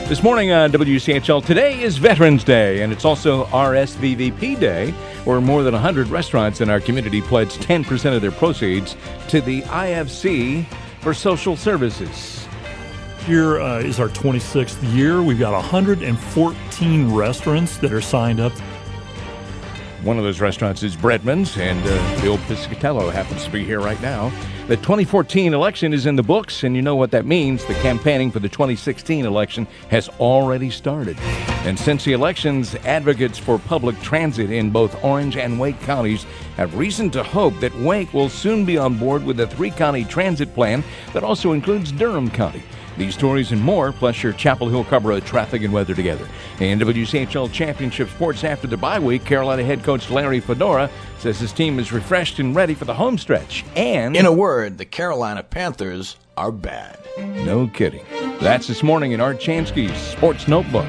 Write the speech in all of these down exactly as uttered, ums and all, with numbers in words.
This morning on W C H L, today is Veterans Day, and it's also R S V V P Day, where more than one hundred restaurants in our community pledge ten percent of their proceeds to the I F C for social services. Here uh, is our twenty-sixth year. We've got one hundred fourteen restaurants that are signed up. One of those restaurants is Breadman's, and uh, Bill Piscatello happens to be here right now. The twenty fourteen election is in the books, and you know what that means. The campaigning for the twenty sixteen election has already started. And since the elections, advocates for public transit in both Orange and Wake counties have reason to hope that Wake will soon be on board with a three-county transit plan that also includes Durham County. These stories and more, plus your Chapel Hill Carrboro traffic and weather together. And W C H L Championship Sports after the bye week, Carolina head coach Larry Fedora says his team is refreshed and ready for the home stretch. And in a word, the Carolina Panthers are bad. No kidding. That's this morning in Art Chansky's Sports Notebook.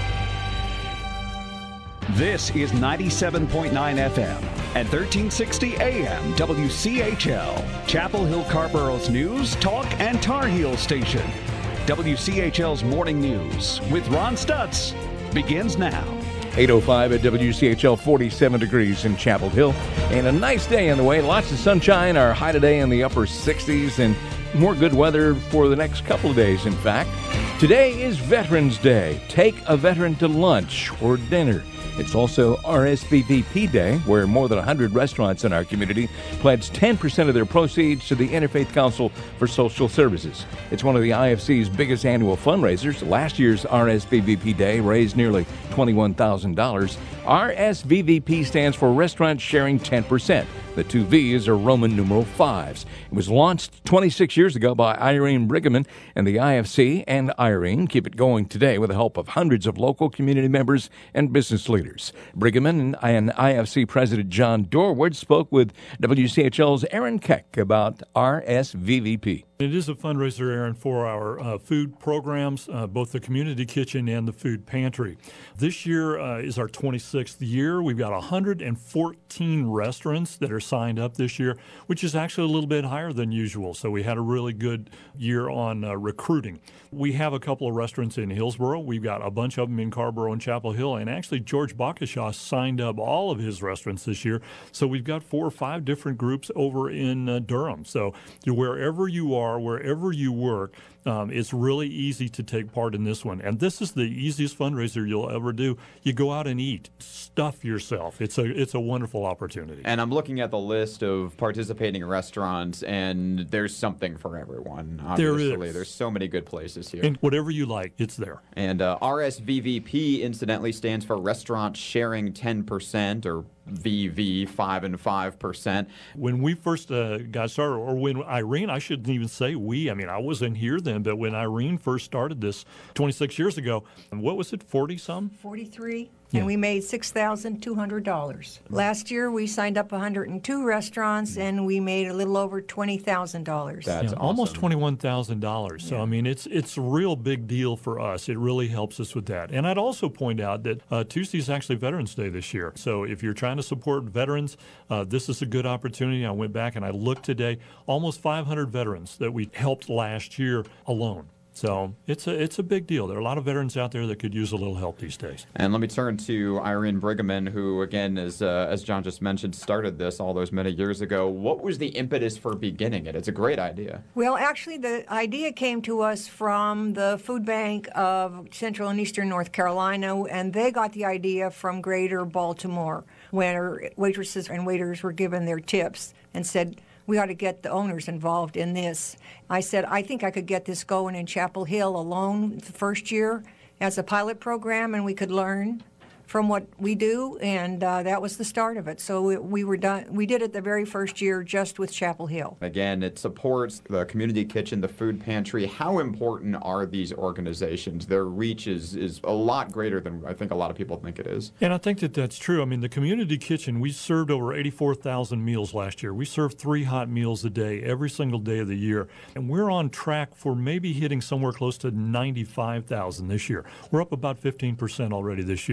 This is ninety-seven point nine F M and thirteen sixty A M W C H L, Chapel Hill Carrboro's news, talk, and Tar Heel station. W C H L's Morning News with Ron Stutz begins now. eight oh five at W C H L, forty-seven degrees in Chapel Hill. And a nice day on the way. Lots of sunshine. Our high today in the upper sixties and more good weather for the next couple of days, in fact. Today is Veterans Day. Take a veteran to lunch or dinner. It's also R S V V P Day, where more than one hundred restaurants in our community pledge ten percent of their proceeds to the Interfaith Council for Social Services. It's one of the I F C's biggest annual fundraisers. Last year's R S V V P Day raised nearly twenty-one thousand dollars. R S V V P stands for Restaurants Sharing ten percent. The two V's are Roman numeral fives. It was launched twenty-six years ago by Irene Brigham and the I F C, and Irene keep it going today with the help of hundreds of local community members and business leaders. Brigham and I F C President John Dorward spoke with W C H L's Aaron Keck about R S V V P. It is a fundraiser, Aaron, for our uh, food programs, uh, both the community kitchen and the food pantry. This year uh, is our twenty-sixth year. We've got one hundred fourteen restaurants that are signed up this year, which is actually a little bit higher than usual. So we had a really good year on uh, recruiting. We have a couple of restaurants in Hillsboro. We've got a bunch of them in Carrboro and Chapel Hill. And actually, George Bakashaw signed up all of his restaurants this year. So we've got four or five different groups over in uh, Durham. So wherever you are, wherever you work, um, it's really easy to take part in this one. And this is the easiest fundraiser you'll ever do. You go out and eat. Stuff yourself. It's a it's a wonderful opportunity. And I'm looking at the list of participating restaurants, and there's something for everyone, obviously. There is. There's so many good places here. And whatever you like, it's there. And uh, R S V V P, incidentally, stands for Restaurants Sharing ten percent, or V V, five and five percent. When we first uh, got started, or when Irene, I shouldn't even say we, I mean, I wasn't here then, but when Irene first started this twenty-six years ago, what was it, forty-some? forty-three. Yeah. And we made six thousand two hundred dollars. Last year, we signed up one hundred two restaurants, and we made a little over twenty thousand dollars. That's yeah, awesome. Almost twenty-one thousand dollars. So, Yeah. I mean, it's it's a real big deal for us. It really helps us with that. And I'd also point out that uh, Tuesday is actually Veterans Day this year. So if you're trying to support veterans, uh, this is a good opportunity. I went back and I looked today, almost five hundred veterans that we helped last year alone. So it's a it's a big deal. There are a lot of veterans out there that could use a little help these days. And let me turn to Irene Brigham, who, again, is, uh, as John just mentioned, started this all those many years ago. What was the impetus for beginning it? It's a great idea. Well, actually, the idea came to us from the Food Bank of Central and Eastern North Carolina, and they got the idea from Greater Baltimore, where waitresses and waiters were given their tips and said, we ought to get the owners involved in this. I said, I think I could get this going in Chapel Hill alone the first year as a pilot program, and we could learn from what we do, and uh, that was the start of it. So it, we were done. We did it the very first year just with Chapel Hill. Again, it supports the community kitchen, the food pantry. How important are these organizations? Their reach is, is a lot greater than I think a lot of people think it is. And I think that that's true. I mean, the community kitchen, we served over eighty-four thousand meals last year. We served three hot meals a day every single day of the year. And we're on track for maybe hitting somewhere close to ninety-five thousand this year. We're up about fifteen percent already this year.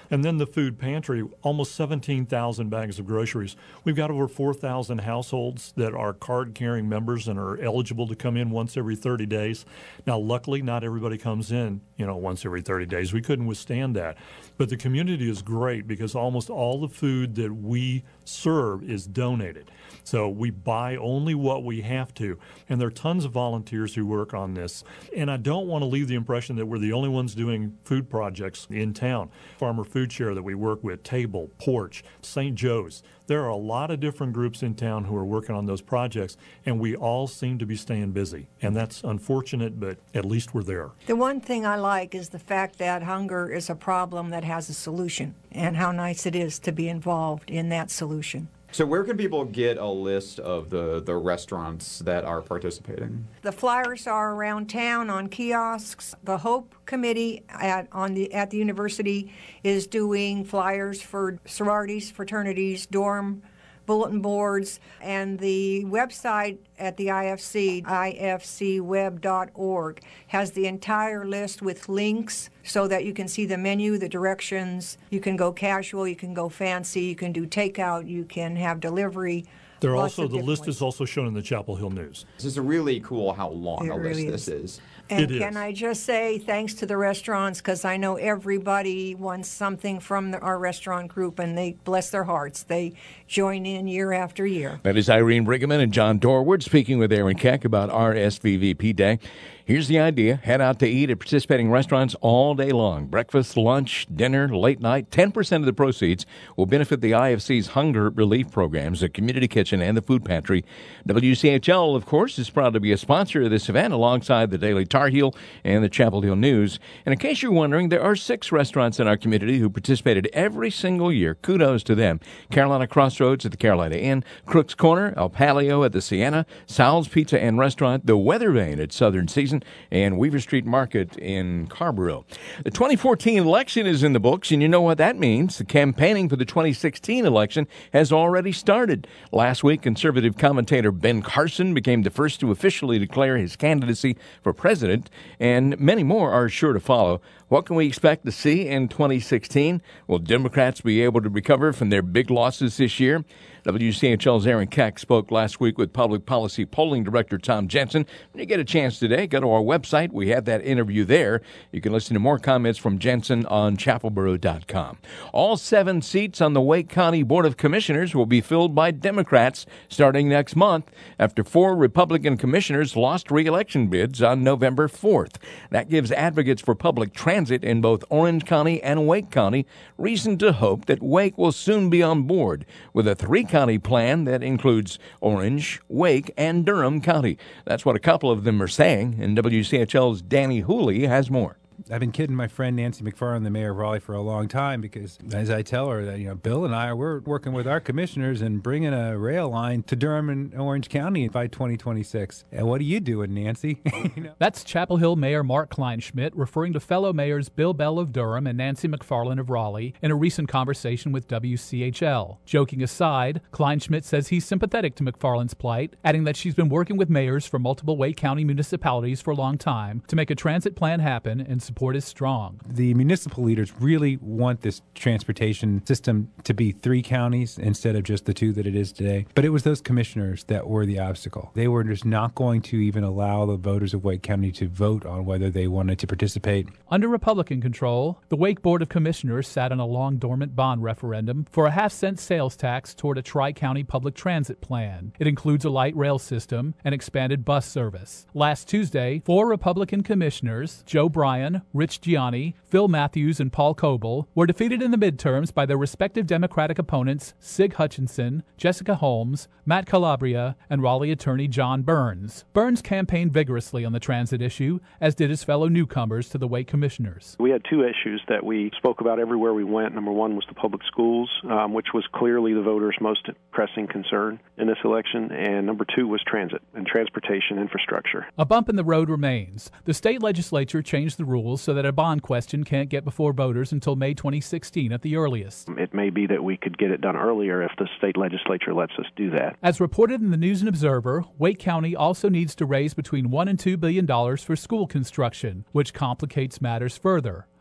And then the food pantry, almost seventeen thousand bags of groceries. We've got over four thousand households that are card-carrying members and are eligible to come in once every thirty days. Now, luckily, not everybody comes in, you know, once every thirty days. We couldn't withstand that. But the community is great because almost all the food that we serve is donated. So we buy only what we have to. And there are tons of volunteers who work on this. And I don't want to leave the impression that we're the only ones doing food projects in town. Farmer Food Share that we work with, Table, Porch, Saint Joe's. There are a lot of different groups in town who are working on those projects, and we all seem to be staying busy. And that's unfortunate, but at least we're there. The one thing I like is the fact that hunger is a problem that has a solution, and how nice it is to be involved in that solution. So where can people get a list of the, the restaurants that are participating? The flyers are around town on kiosks. The Hope Committee at on the at the university is doing flyers for sororities, fraternities, dorm bulletin boards, and the website at the I F C, I F C web dot org, has the entire list with links so that you can see the menu, the directions. You can go casual, you can go fancy, you can do takeout, you can have delivery. They're Lots also of the different list ways. is also shown in the Chapel Hill News. This is really cool how long It a list really this is. is. And It can is. I just say thanks to the restaurants, because I know everybody wants something from the, our restaurant group, and they bless their hearts. They join in year after year. That is Irene Brigham and John Dorward speaking with Aaron Keck about R S V V P Day. Here's the idea. Head out to eat at participating restaurants all day long. Breakfast, lunch, dinner, late night. ten percent of the proceeds will benefit the I F C's hunger relief programs, the community kitchen, and the food pantry. W C H L, of course, is proud to be a sponsor of this event alongside the Daily Tar Heel and the Chapel Hill News. And in case you're wondering, there are six restaurants in our community who participated every single year. Kudos to them. Carolina Crossroads at the Carolina Inn, Crook's Corner, El Palio at the Sienna, Sal's Pizza and Restaurant, the Weather Vane at Southern Season, and Weaver Street Market in Carrboro. The twenty fourteen election is in the books, and you know what that means. The campaigning for the twenty sixteen election has already started. Last week, conservative commentator Ben Carson became the first to officially declare his candidacy for president, and many more are sure to follow. What can we expect to see in twenty sixteen? Will Democrats be able to recover from their big losses this year? W C H L's Aaron Keck spoke last week with Public Policy Polling Director Tom Jensen. When you get a chance today, go to our website. We have that interview there. You can listen to more comments from Jensen on chapel boro dot com. All seven seats on the Wake County Board of Commissioners will be filled by Democrats starting next month after four Republican commissioners lost re-election bids on November fourth. That gives advocates for public transit in both Orange County and Wake County reason to hope that Wake will soon be on board with a three county plan that includes Orange, Wake, and Durham County. That's what a couple of them are saying, and W C H L's Danny Hooley has more. I've been kidding my friend Nancy McFarland, the mayor of Raleigh, for a long time because, as I tell her, that you know, Bill and I, we're working with our commissioners and bringing a rail line to Durham and Orange County by twenty twenty-six. And what are you doing, Nancy? you know? That's Chapel Hill Mayor Mark Kleinschmidt referring to fellow mayors Bill Bell of Durham and Nancy McFarland of Raleigh in a recent conversation with W C H L. Joking aside, Kleinschmidt says he's sympathetic to McFarland's plight, adding that she's been working with mayors from multiple Wake County municipalities for a long time to make a transit plan happen, and support is strong. The municipal leaders really want this transportation system to be three counties instead of just the two that it is today. But it was those commissioners that were the obstacle. They were just not going to even allow the voters of Wake County to vote on whether they wanted to participate. Under Republican control, the Wake Board of Commissioners sat on a long dormant bond referendum for a half-cent sales tax toward a tri-county public transit plan. It includes a light rail system and expanded bus service. Last Tuesday, four Republican commissioners, Joe Bryan, Rich Gianni, Phil Matthews, and Paul Coble, were defeated in the midterms by their respective Democratic opponents Sig Hutchinson, Jessica Holmes, Matt Calabria, and Raleigh attorney John Burns. Burns campaigned vigorously on the transit issue, as did his fellow newcomers to the Wake Commissioners. We had two issues that we spoke about everywhere we went. Number one was the public schools, um, which was clearly the voters' most pressing concern in this election, and number two was transit and transportation infrastructure. A bump in the road remains. The state legislature changed the rules so that a bond question can't get before voters until May twenty sixteen at the earliest. It may be that we could get it done earlier if the state legislature lets us do that. As reported in the News and Observer, Wake County also needs to raise between one and two billion dollars for school construction, which complicates matters further.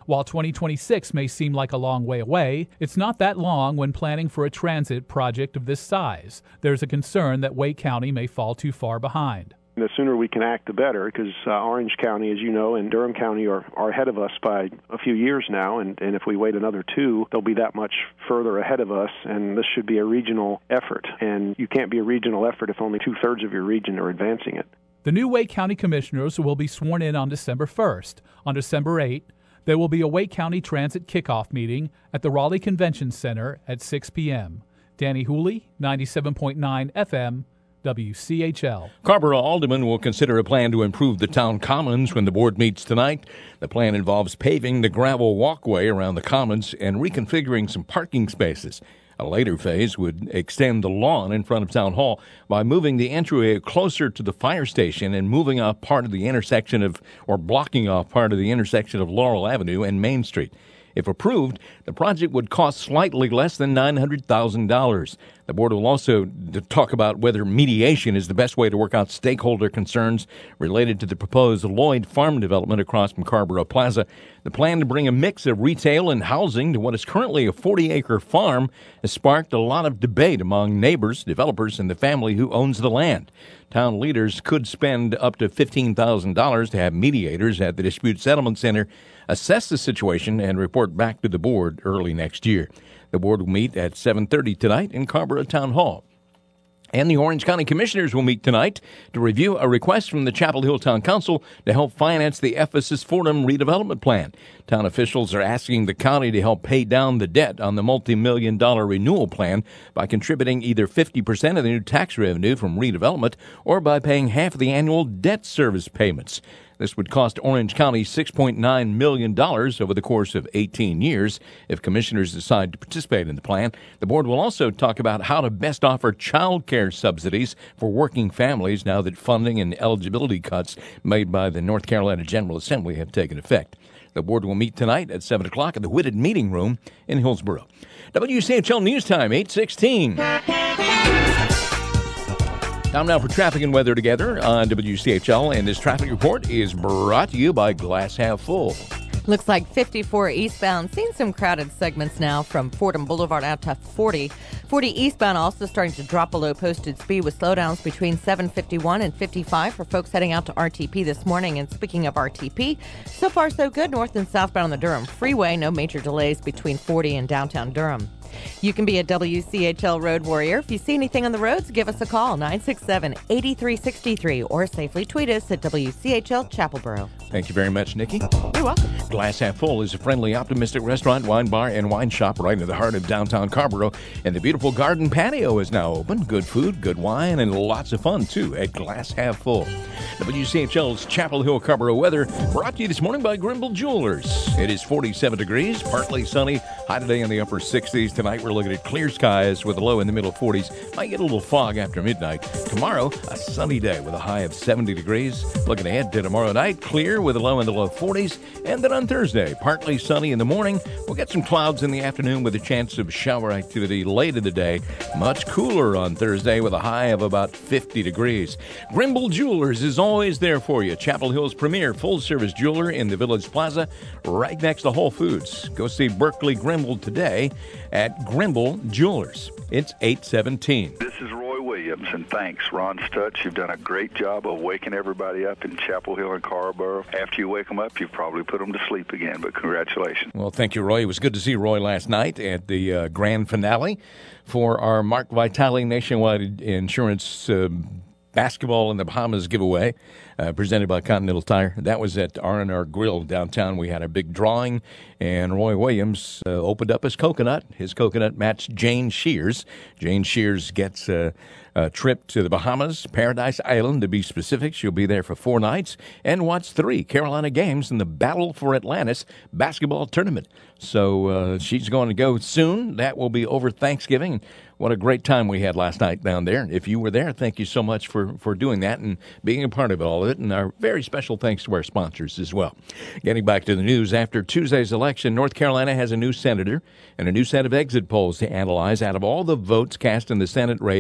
While twenty twenty-six may seem like a long way away, it's not that long when planning for a transit project of this size. There's a concern that Wake County may fall too far behind. The sooner we can act, the better, because uh, Orange County, as you know, and Durham County are, are ahead of us by a few years now, and, and if we wait another two, they'll be that much further ahead of us, and this should be a regional effort. And you can't be a regional effort if only two-thirds of your region are advancing it. The new Wake County Commissioners will be sworn in on December first. On December eighth, there will be a Wake County Transit kickoff meeting at the Raleigh Convention Center at six p.m. Danny Hooley, ninety-seven point nine F M, W C H L. Carrboro Alderman will consider a plan to improve the town commons when the board meets tonight. The plan involves paving the gravel walkway around the commons and reconfiguring some parking spaces. A later phase would extend the lawn in front of Town Hall by moving the entryway closer to the fire station and moving off part of the intersection of, or blocking off part of the intersection of Laurel Avenue and Main Street. If approved, the project would cost slightly less than nine hundred thousand dollars. The board will also talk about whether mediation is the best way to work out stakeholder concerns related to the proposed Lloyd Farm development across from Carrboro Plaza. The plan to bring a mix of retail and housing to what is currently a forty-acre farm has sparked a lot of debate among neighbors, developers, and the family who owns the land. Town leaders could spend up to fifteen thousand dollars to have mediators at the Dispute Settlement Center assess the situation and report back to the board early next year. The board will meet at seven thirty tonight in Carrboro Town Hall. And the Orange County Commissioners will meet tonight to review a request from the Chapel Hill Town Council to help finance the Ephesus Fordham redevelopment plan. Town officials are asking the county to help pay down the debt on the multi-million dollar renewal plan by contributing either fifty percent of the new tax revenue from redevelopment or by paying half of the annual debt service payments. This would cost Orange County six point nine million dollars over the course of eighteen years if commissioners decide to participate in the plan. The board will also talk about how to best offer child care subsidies for working families now that funding and eligibility cuts made by the North Carolina General Assembly have taken effect. The board will meet tonight at seven o'clock at the Whitted Meeting Room in Hillsboro. W C H L News Time, eight sixteen. Time now for traffic and weather together on W C H L, and this traffic report is brought to you by Glass Half Full. Looks like fifty-four eastbound. Seeing some crowded segments now from Fordham Boulevard out to forty. forty eastbound also starting to drop below posted speed with slowdowns between seven fifty-one and fifty-five for folks heading out to R T P this morning. And speaking of R T P, so far so good north and southbound on the Durham Freeway. No major delays between forty and downtown Durham. You can be a W C H L road warrior. If you see anything on the roads, give us a call, nine six seven, eight three six three, or safely tweet us at W C H L Chapelboro. Thank you very much, Nikki. You're welcome. Glass Half Full is a friendly, optimistic restaurant, wine bar, and wine shop right in the heart of downtown Carrboro. And the beautiful garden patio is now open. Good food, good wine, and lots of fun, too, at Glass Half Full. W C H L's Chapel Hill Carrboro weather brought to you this morning by Grimble Jewelers. It is forty-seven degrees, partly sunny, high today in the upper sixties. Tonight we're looking at clear skies with a low in the middle forties. Might get a little fog after midnight. Tomorrow, a sunny day with a high of seventy degrees. Looking ahead to tomorrow night, clear with a low in the low forties. And then on Thursday, partly sunny in the morning. We'll get some clouds in the afternoon with a chance of shower activity late in the day. Much cooler on Thursday with a high of about fifty degrees. Grimble Jewelers is always there for you. Chapel Hill's premier full-service jeweler in the Village Plaza, right next to Whole Foods. Go see Berkeley Grimble today at Grimble Jewelers. It's eight seventeen. This is Roy Williams, and thanks, Ron Stutz. You've done a great job of waking everybody up in Chapel Hill and Carrboro. After you wake them up, you've probably put them to sleep again, but congratulations. Well, thank you, Roy. It was good to see Roy last night at the uh, grand finale for our Mark Vitale Nationwide Insurance uh, Basketball in the Bahamas giveaway. Uh, presented by Continental Tire. That was at R and R Grill downtown. We had a big drawing, and Roy Williams uh, opened up his coconut. His coconut matched Jane Shears. Jane Shears gets a, a trip to the Bahamas, Paradise Island to be specific. She'll be there for four nights and watch three Carolina games in the Battle for Atlantis basketball tournament. So uh, she's going to go soon. That will be over Thanksgiving. What a great time we had last night down there. If you were there, thank you so much for, for doing that and being a part of all of it. And our very special thanks to our sponsors as well. Getting back to the news, after Tuesday's election, North Carolina has a new senator and a new set of exit polls to analyze. Out of all the votes cast in the Senate race,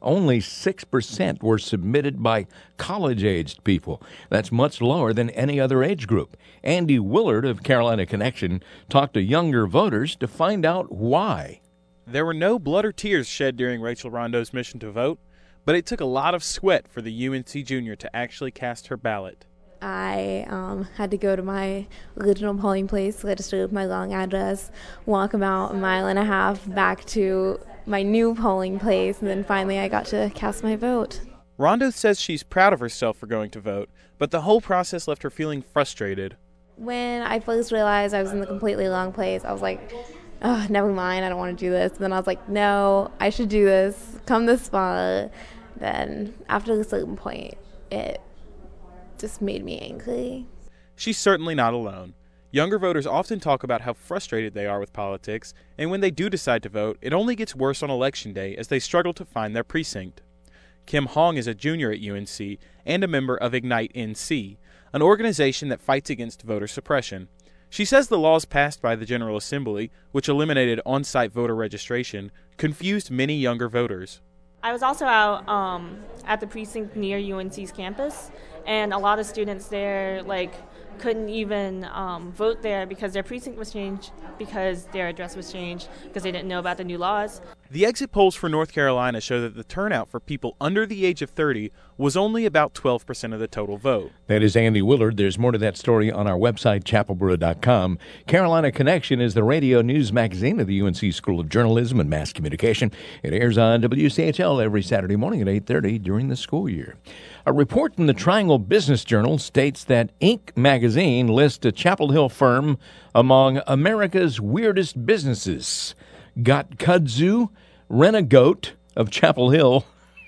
only six percent were submitted by college-aged people. That's much lower than any other age group. Andy Willard of Carolina Connection talked to younger voters to find out why. There were no blood or tears shed during Rachel Rondo's mission to vote, but it took a lot of sweat for the U N C junior to actually cast her ballot. I um, had to go to my original polling place, register with my long address, walk about a mile and a half back to my new polling place, and then finally I got to cast my vote. Rondo says she's proud of herself for going to vote, but the whole process left her feeling frustrated. When I first realized I was in the completely wrong place, I was like, oh, never mind, I don't want to do this. And then I was like, no, I should do this, come this far. Then after a certain point, it just made me angry. She's certainly not alone. Younger voters often talk about how frustrated they are with politics, and when they do decide to vote, it only gets worse on Election Day as they struggle to find their precinct. Kim Hong is a junior at U N C and a member of Ignite N C, an organization that fights against voter suppression. She says the laws passed by the General Assembly, which eliminated on-site voter registration, confused many younger voters. I was also out um, at the precinct near U N C's campus, and a lot of students there like couldn't even um, vote there because their precinct was changed, because their address was changed, because they didn't know about the new laws. The exit polls for North Carolina show that the turnout for people under the age of thirty was only about twelve percent of the total vote. That is Andy Willard. There's more to that story on our website, chapel boro dot com. Carolina Connection is the radio news magazine of the U N C School of Journalism and Mass Communication. It airs on W C H L every Saturday morning at eight thirty during the school year. A report in the Triangle Business Journal states that Inc magazine lists a Chapel Hill firm among America's weirdest businesses. Got Kudzu, Rent-A-Goat of Chapel Hill.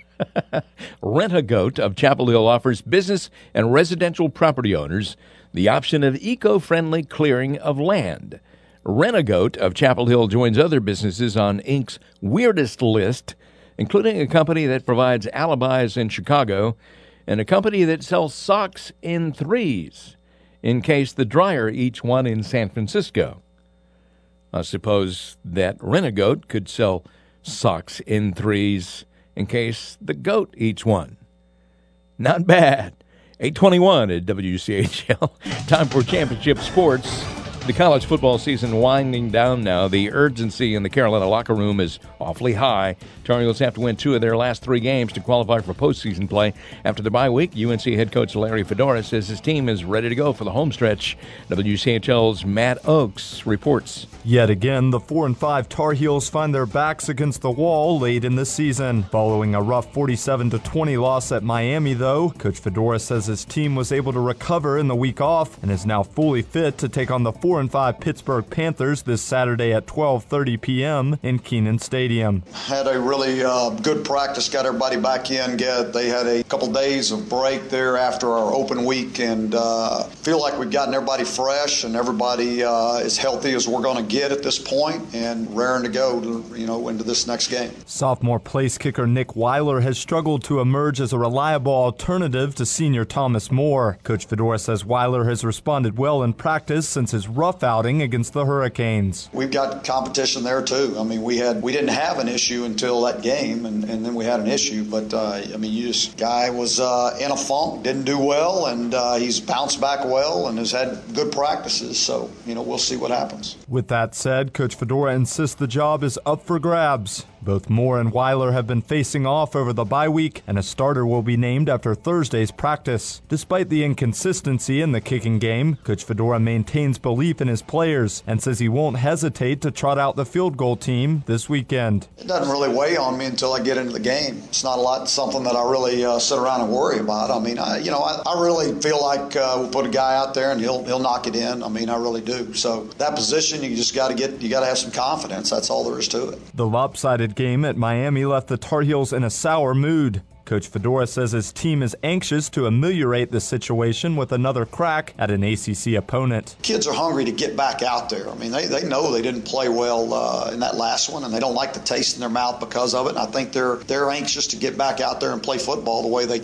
Rent-A-Goat of Chapel Hill offers business and residential property owners the option of eco-friendly clearing of land. Rent-A-Goat of Chapel Hill joins other businesses on Inc's weirdest list, including a company that provides alibis in Chicago and a company that sells socks in threes in case the dryer eats one in San Francisco. I suppose that Rent-A-Goat could sell socks in threes in case the goat eats one. Not bad. eight twenty-one at W C H L. Time for championship sports. The college football season winding down now. The urgency in the Carolina locker room is awfully high. Tar Heels have to win two of their last three games to qualify for postseason play. After the bye week, U N C head coach Larry Fedora says his team is ready to go for the home stretch. W C H L's Matt Oakes reports. Yet again, the four and five Tar Heels find their backs against the wall late in the season. Following a rough forty-seven to twenty loss at Miami, though, Coach Fedora says his team was able to recover in the week off and is now fully fit to take on the four and five Pittsburgh Panthers this Saturday at twelve thirty p.m. in Kenan Stadium. Had a really uh, good practice, got everybody back in. Get they had a couple days of break there after our open week, and uh, feel like we've gotten everybody fresh and everybody uh, as healthy as we're going to get at this point, and raring to go, to, you know, into this next game. Sophomore place kicker Nick Weiler has struggled to emerge as a reliable alternative to senior Thomas Moore. Coach Fedora says Weiler has responded well in practice since his rough outing against the Hurricanes. We've got competition there too. I mean, we had we didn't have an issue until that game, and, and then we had an issue. But uh, I mean, you just guy was uh, in a funk, didn't do well, and uh, he's bounced back well and has had good practices. So you know, we'll see what happens. With that said, Coach Fedora insists the job is up for grabs. Both Moore and Weiler have been facing off over the bye week, and a starter will be named after Thursday's practice. Despite the inconsistency in the kicking game, Coach Fedora maintains belief in his players and says he won't hesitate to trot out the field goal team this weekend. It doesn't really weigh on me until I get into the game. It's not a lot, something that I really uh, sit around and worry about. I mean, I, you know, I, I really feel like uh, we'll put a guy out there and he'll he'll knock it in. I mean, I really do. So that position, you just got to get, you got to have some confidence. That's all there is to it. The lopsided game at Miami left the Tar Heels in a sour mood. Coach Fedora says his team is anxious to ameliorate the situation with another crack at an A C C opponent. Kids are hungry to get back out there. I mean, they, they know they didn't play well uh, in that last one, and they don't like the taste in their mouth because of it. And I think they're they're anxious to get back out there and play football the way they can.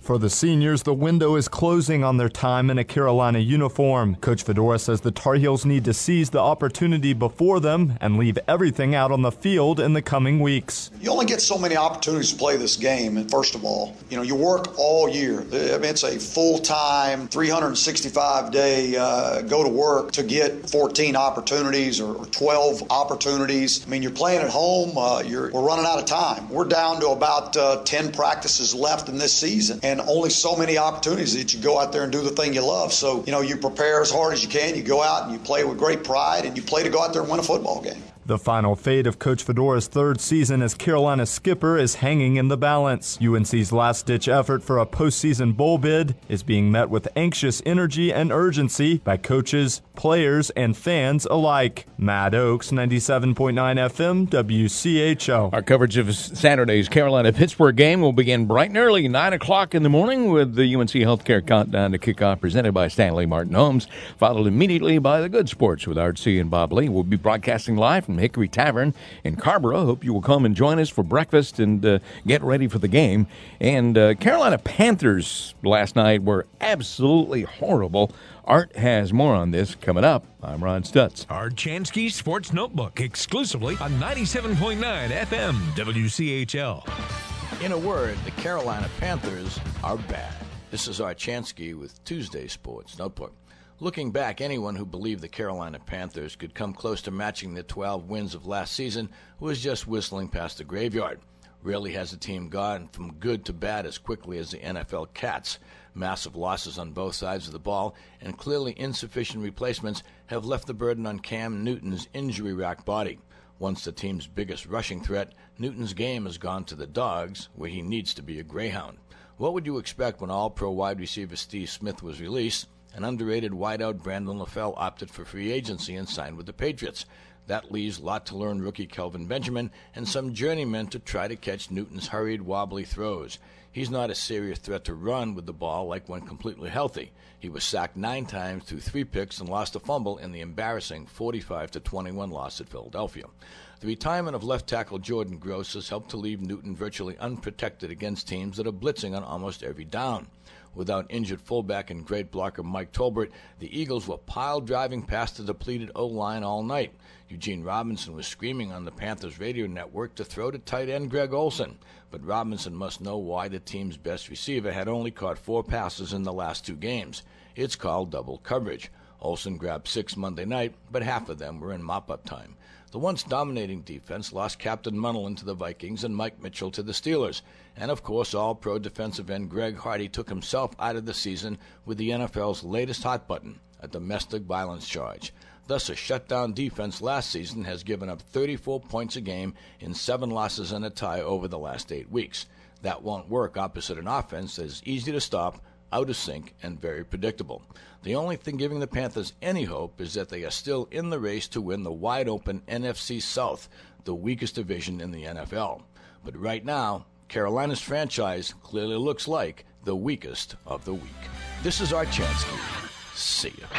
For the seniors, the window is closing on their time in a Carolina uniform. Coach Fedora says the Tar Heels need to seize the opportunity before them and leave everything out on the field in the coming weeks. You only get so many opportunities to play this game, and first of all, you know, you work all year. I mean, it's a full-time, three hundred sixty-five day uh, go to work to get fourteen opportunities or, or twelve opportunities. I mean, you're playing at home. Uh, you're, we're running out of time. We're down to about uh, ten practices left in this season, and only so many opportunities that you go out there and do the thing you love. So, you know, you prepare as hard as you can. You go out and you play with great pride, and you play to go out there and win a football game. The final fate of Coach Fedora's third season as Carolina skipper is hanging in the balance. U N C's last-ditch effort for a postseason bowl bid is being met with anxious energy and urgency by coaches, players, and fans alike. Matt Oakes, ninety-seven point nine F M, W C H L. Our coverage of Saturday's Carolina-Pittsburgh game will begin bright and early, nine o'clock in the morning, with the U N C Healthcare Countdown to Kickoff presented by Stanley Martin Homes, followed immediately by the Good Sports with Art C. and Bob Lee. We'll be broadcasting live from Hickory Tavern in Carrboro. Hope you will come and join us for breakfast and uh, get ready for the game. And uh, Carolina Panthers last night were absolutely horrible. Art has more on this coming up. I'm Ron Stutz. Art Chansky Sports Notebook, exclusively on ninety-seven point nine F M W C H L. In a word, the Carolina Panthers are bad. This is Art Chansky with Tuesday Sports Notebook. Looking back, anyone who believed the Carolina Panthers could come close to matching the twelve wins of last season was just whistling past the graveyard. Rarely has a team gone from good to bad as quickly as the N F L Cats. Massive losses on both sides of the ball and clearly insufficient replacements have left the burden on Cam Newton's injury-racked body. Once the team's biggest rushing threat, Newton's game has gone to the dogs, where he needs to be a greyhound. What would you expect when all-pro wide receiver Steve Smith was released? An underrated wideout Brandon LaFell opted for free agency and signed with the Patriots. That leaves lot-to-learn rookie Kelvin Benjamin and some journeymen to try to catch Newton's hurried, wobbly throws. He's not a serious threat to run with the ball like when completely healthy. He was sacked nine times, threw three picks, and lost a fumble in the embarrassing forty-five to twenty-one loss at Philadelphia. The retirement of left tackle Jordan Gross has helped to leave Newton virtually unprotected against teams that are blitzing on almost every down. Without injured fullback and great blocker Mike Tolbert, the Eagles were pile-driving past the depleted O-line all night. Eugene Robinson was screaming on the Panthers radio network to throw to tight end Greg Olsen, but Robinson must know why the team's best receiver had only caught four passes in the last two games. It's called double coverage. Olsen grabbed six Monday night, but half of them were in mop-up time. The once dominating defense lost Captain Munnerlyn to the Vikings and Mike Mitchell to the Steelers. And, of course, all-pro defensive end Greg Hardy took himself out of the season with the N F L's latest hot button, a domestic violence charge. Thus, a shutdown defense last season has given up thirty-four points a game in seven losses and a tie over the last eight weeks. That won't work opposite an offense that is easy to stop, out of sync, and very predictable. The only thing giving the Panthers any hope is that they are still in the race to win the wide-open N F C South, the weakest division in the N F L. But right now, Carolina's franchise clearly looks like the weakest of the weak. This is Art Chansky. See ya.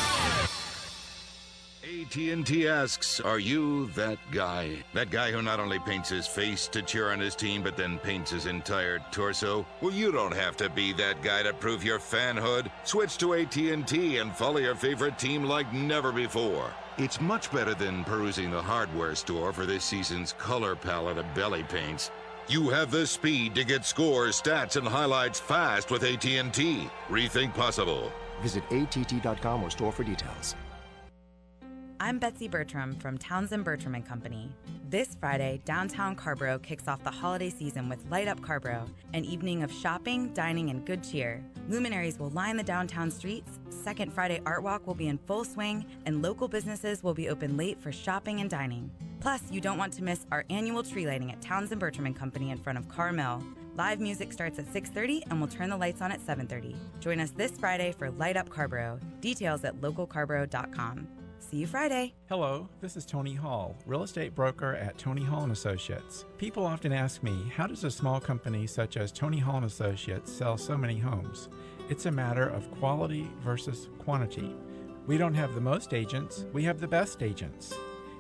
A T and T asks, are you that guy? That guy who not only paints his face to cheer on his team, but then paints his entire torso? Well, you don't have to be that guy to prove your fanhood. Switch to A T and T and follow your favorite team like never before. It's much better than perusing the hardware store for this season's color palette of belly paints. You have the speed to get scores, stats, and highlights fast with A T and T. Rethink possible. Visit A T T dot com or store for details. I'm Betsy Bertram from Townsend Bertram and Company. This Friday, downtown Carrboro kicks off the holiday season with Light Up Carrboro, an evening of shopping, dining, and good cheer. Luminaries will line the downtown streets, Second Friday Art Walk will be in full swing, and local businesses will be open late for shopping and dining. Plus, you don't want to miss our annual tree lighting at Townsend Bertram and Company in front of Carr Mill. Live music starts at six thirty and we'll turn the lights on at seven thirty. Join us this Friday for Light Up Carrboro. Details at local carboro dot com. See you Friday. Hello, this is Tony Hall, real estate broker at Tony Hall and Associates. People often ask me, how does a small company such as Tony Hall and Associates sell so many homes? It's a matter of quality versus quantity. We don't have the most agents, we have the best agents.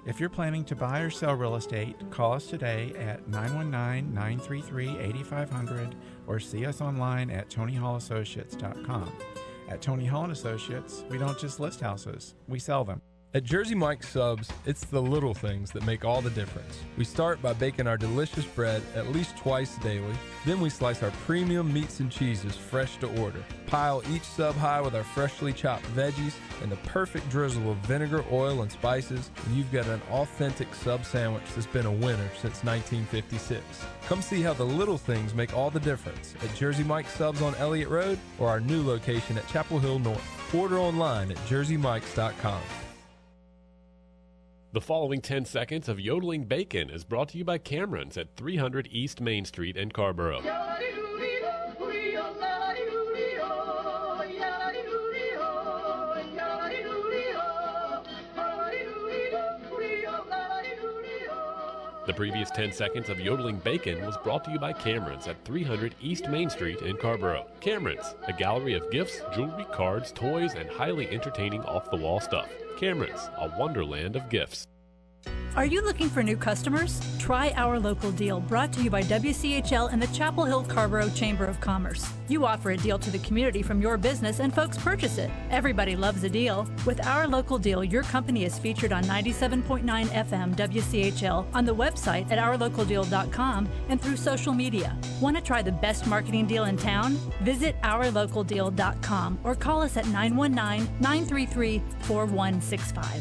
If you're planning to buy or sell real estate, call us today at nine one nine, nine three three, eight five zero zero or see us online at tony hall associates dot com. At Tony Hall and Associates, we don't just list houses, we sell them. At Jersey Mike's Subs, it's the little things that make all the difference. We start by baking our delicious bread at least twice daily. Then we slice our premium meats and cheeses fresh to order. Pile each sub high with our freshly chopped veggies and the perfect drizzle of vinegar, oil, and spices, and you've got an authentic sub sandwich that's been a winner since nineteen fifty-six. Come see how the little things make all the difference at Jersey Mike's Subs on Elliott Road or our new location at Chapel Hill North. Order online at jersey mikes dot com. The following ten seconds of Yodeling Bacon is brought to you by Cameron's at three hundred East Main Street in Carborough. The previous ten seconds of Yodeling Bacon was brought to you by Cameron's at three hundred East Main Street in Carborough. Cameron's, a gallery of gifts, jewelry, cards, toys, and highly entertaining off-the-wall stuff. Cameron's, a wonderland of gifts. Are you looking for new customers? Try Our Local Deal, brought to you by W C H L and the Chapel Hill Carborough Chamber of Commerce. You offer a deal to the community from your business and folks purchase it. Everybody loves a deal. With Our Local Deal, your company is featured on ninety-seven point nine F M W C H L, on the website at our local deal dot com, and through social media. Want to try the best marketing deal in town? Visit our local deal dot com or call us at nine one nine, nine three three, four one six five.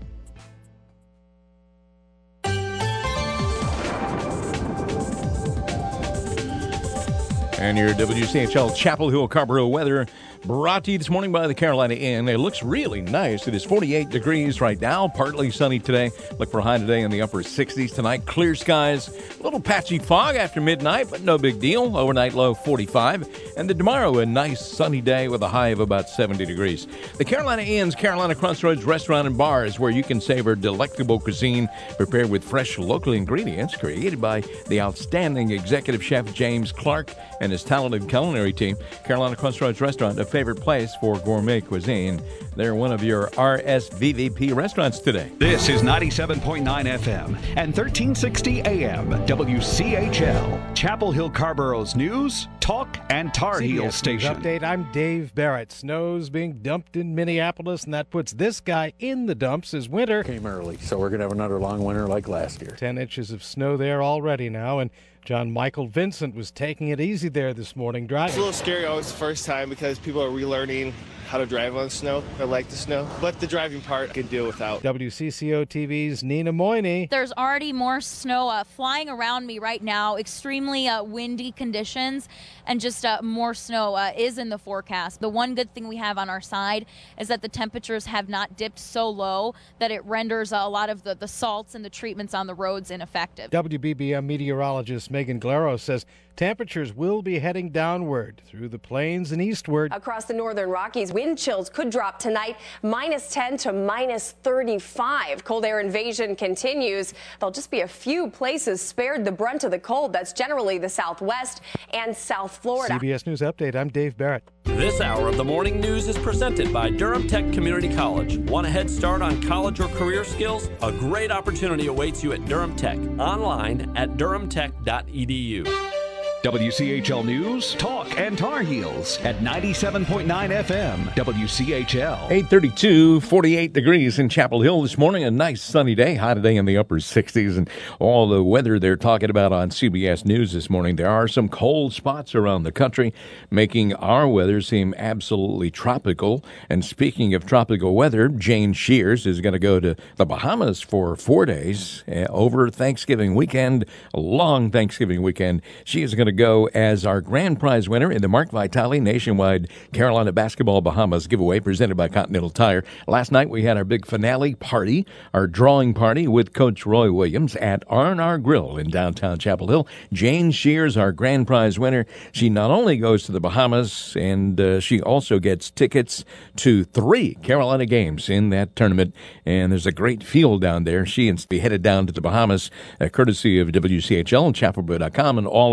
And your W C H L Chapel Hill Carborough weather brought to you this morning by the Carolina Inn. It looks really nice. It is forty-eight degrees right now, partly sunny today. Look for a high today in the upper sixties tonight. Clear skies, a little patchy fog after midnight, but no big deal. Overnight low forty-five. And then tomorrow, a nice sunny day with a high of about seventy degrees. The Carolina Inn's Carolina Crossroads Restaurant and Bar is where you can savor delectable cuisine prepared with fresh local ingredients created by the outstanding executive chef James Clark and his talented culinary team. Carolina Crossroads Restaurant, a favorite place for gourmet cuisine. They're one of your R S V V P restaurants today. This is ninety-seven point nine F M and thirteen sixty A M W C H L, Chapel Hill Carborough's news, talk, and Tar Heel station. Update, I'm Dave Barrett. Snow's being dumped in Minneapolis, and that puts this guy in the dumps as winter came early, so we're going to have another long winter like last year. Ten inches of snow there already now, and John Michael Vincent was taking it easy there this morning driving. It's a little scary always the first time because people are relearning how to drive on snow. I like the snow, but the driving part I can deal without. W C C O T V's Nina Moyni. There's already more snow uh, flying around me right now. Extremely uh, windy conditions, and just uh, more snow uh, is in the forecast. The one good thing we have on our side is that the temperatures have not dipped so low that it renders uh, a lot of the, the salts and the treatments on the roads ineffective. W B B M meteorologist Megan Glero says temperatures will be heading downward through the plains and eastward. Across the northern Rockies, wind chills could drop tonight, minus ten to minus thirty-five. Cold air invasion continues. There'll just be a few places spared the brunt of the cold. That's generally the Southwest and South Florida. C B S News Update, I'm Dave Barrett. This hour of the morning news is presented by Durham Tech Community College. Want a head start on college or career skills? A great opportunity awaits you at Durham Tech. Online at durham tech dot e d u. W C H L News, Talk, and Tar Heels at ninety-seven point nine F M, W C H L. eight thirty-two, forty-eight degrees in Chapel Hill this morning. A nice sunny day, high today in the upper sixties, and all the weather they're talking about on C B S News this morning. There are some cold spots around the country, making our weather seem absolutely tropical. And speaking of tropical weather, Jane Shears is going to go to the Bahamas for four days uh, over Thanksgiving weekend, a long Thanksgiving weekend. She is going to go as our grand prize winner in the Mark Vitale Nationwide Carolina Basketball Bahamas giveaway presented by Continental Tire. Last night we had our big finale party, our drawing party with Coach Roy Williams at R and R Grill in downtown Chapel Hill. Jane Shears, our grand prize winner. She not only goes to the Bahamas, and uh, she also gets tickets to three Carolina games in that tournament. And there's a great field down there. She is headed down to the Bahamas, uh, courtesy of W C H L and chapel bro dot com and all our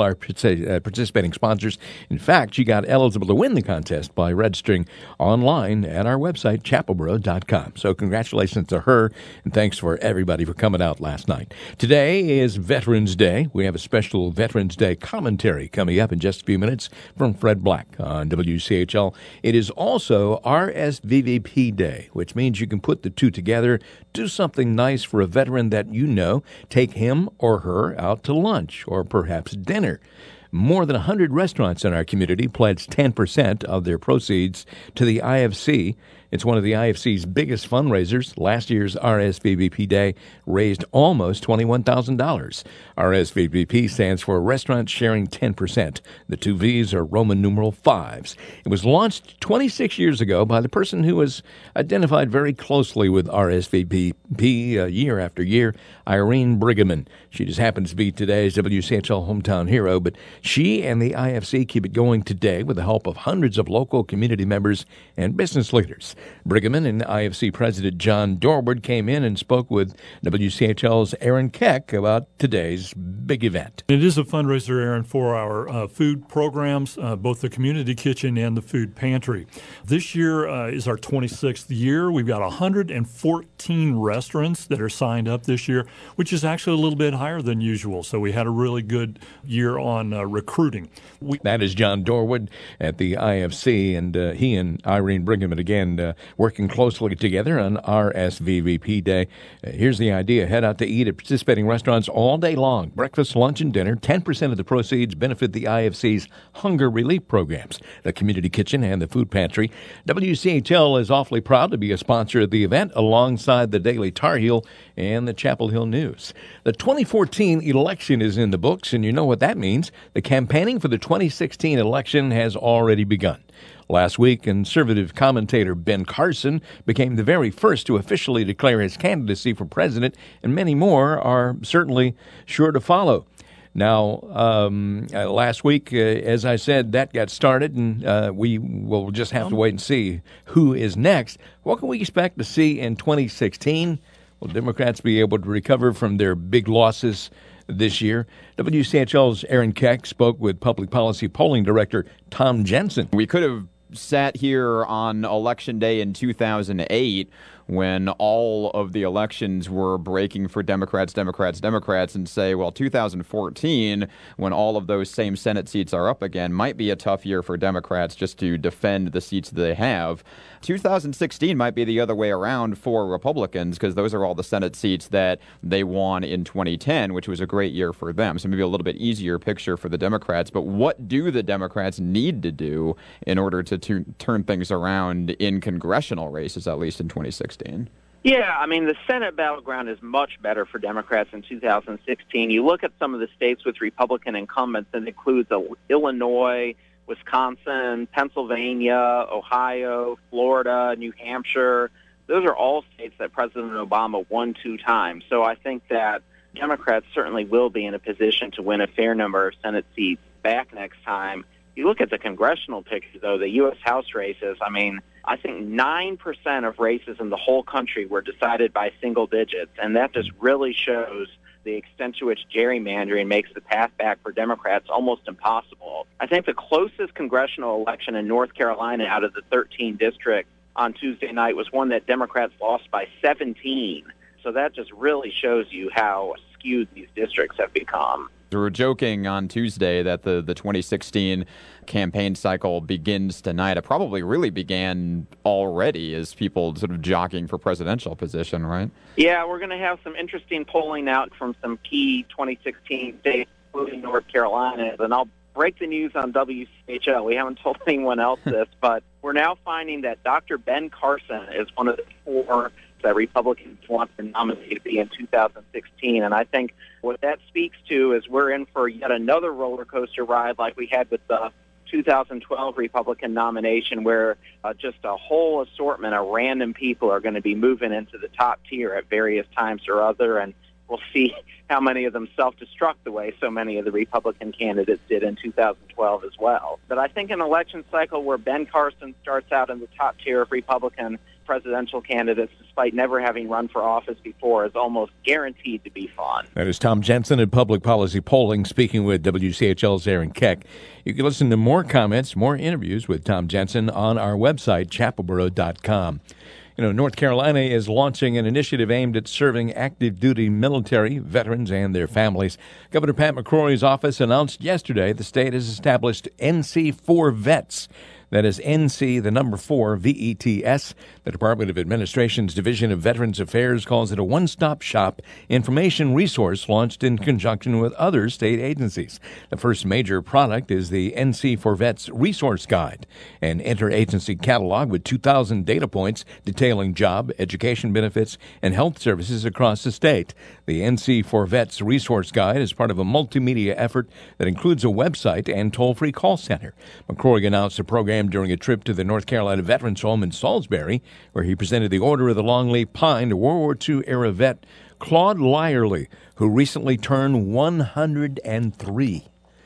partici- uh, participating sponsors. In fact, she got eligible to win the contest by registering online at our website, chapel boro dot com. So congratulations to her, and thanks for everybody for coming out last night. Today is Veterans Day. We have a special Veterans Day commentary coming up in just a few minutes from Fred Black on W C H L. It is also R S V V P Day, which means you can put the two together, do something nice for a veteran that you know, take him or her out to lunch or perhaps dinner. More than one hundred restaurants in our community pledged ten percent of their proceeds to the I F C. It's one of the I F C's biggest fundraisers. Last year's R S V V P Day raised almost twenty-one thousand dollars. R S V V P stands for Restaurants Sharing ten percent. The two V's are Roman numeral fives. It was launched twenty-six years ago by the person who was identified very closely with R S V V P uh, year after year, Irene Brigham. She just happens to be today's W C H L hometown hero, but she and the I F C keep it going today with the help of hundreds of local community members and business leaders. Brigham and I F C President John Dorward came in and spoke with W C H L's Aaron Keck about today's big event. It is a fundraiser, Aaron, for our uh, food programs, uh, both the community kitchen and the food pantry. This year uh, is our twenty-sixth year. We've got one hundred fourteen restaurants that are signed up this year, which is actually a little bit higher than usual. So we had a really good year on uh, recruiting. We- that is John Dorward at the I F C, and uh, he and Irene Brigham again uh, working closely together on R S V V P Day. Uh, here's the idea. Head out to eat at participating restaurants all day long. Breakfast, lunch, and dinner. ten percent of the proceeds benefit the I F C's hunger relief programs, the community kitchen, and the food pantry. W C H L is awfully proud to be a sponsor of the event alongside the Daily Tar Heel and the Chapel Hill News. The twenty fourteen election is in the books, and you know what that means. The campaigning for the twenty sixteen election has already begun. Last week, conservative commentator Ben Carson became the very first to officially declare his candidacy for president, and many more are certainly sure to follow. Now, um, uh, last week, uh, as I said, that got started, and uh, we will just have to wait and see who is next. What can we expect to see in twenty sixteen? Will Democrats be able to recover from their big losses this year? W C H L's Aaron Keck spoke with public policy polling director Tom Jensen. We could have sat here on Election Day in two thousand eight when all of the elections were breaking for Democrats, Democrats, Democrats, and say, well, two thousand fourteen, when all of those same Senate seats are up again, might be a tough year for Democrats just to defend the seats that they have. two thousand sixteen might be the other way around for Republicans, because those are all the Senate seats that they won in twenty ten, which was a great year for them. So maybe a little bit easier picture for the Democrats. But what do the Democrats need to do in order to t- turn things around in congressional races, at least in twenty sixteen? Yeah, I mean, the Senate battleground is much better for Democrats in two thousand sixteen. You look at some of the states with Republican incumbents, and it includes Illinois, Wisconsin, Pennsylvania, Ohio, Florida, New Hampshire. Those are all states that President Obama won two times. So I think that Democrats certainly will be in a position to win a fair number of Senate seats back next time. You look at the congressional picture, though, the U S House races, I mean, I think nine percent of races in the whole country were decided by single digits, and that just really shows the extent to which gerrymandering makes the path back for Democrats almost impossible. I think the closest congressional election in North Carolina out of the thirteen districts on Tuesday night was one that Democrats lost by seventeen. So that just really shows you how skewed these districts have become. We were joking on Tuesday that the, the twenty sixteen campaign cycle begins tonight. It probably really began already as people sort of jockeying for presidential position, right? Yeah, we're going to have some interesting polling out from some key twenty sixteen states, including North Carolina. And I'll break the news on W C H L. We haven't told anyone else this, but we're now finding that Doctor Ben Carson is one of the four that Republicans want to nominate to be in two thousand sixteen. And I think what that speaks to is we're in for yet another roller coaster ride like we had with the two thousand twelve Republican nomination, where uh, just a whole assortment of random people are going to be moving into the top tier at various times or other. And we'll see how many of them self-destruct the way so many of the Republican candidates did in two thousand twelve as well. But I think an election cycle where Ben Carson starts out in the top tier of Republican presidential candidates, despite never having run for office before, is almost guaranteed to be fun. That is Tom Jensen at Public Policy Polling speaking with W C H L's Aaron Keck. You can listen to more comments, more interviews with Tom Jensen on our website, chapel borough dot com. You know, North Carolina is launching an initiative aimed at serving active duty military, veterans, and their families. Governor Pat McCrory's office announced yesterday the state has established N C four Vets. That is N C, the number four, V E T S. The Department of Administration's Division of Veterans Affairs calls it a one-stop shop information resource launched in conjunction with other state agencies. The first major product is the N C four Vets Resource Guide, an interagency catalog with two thousand data points detailing job, education benefits, and health services across the state. The N C four Vets Resource Guide is part of a multimedia effort that includes a website and toll-free call center. McCrory announced the program during a trip to the North Carolina Veterans Home in Salisbury, where he presented the Order of the Longleaf Pine to World War Two era vet Claude Lyerly, who recently turned one hundred three.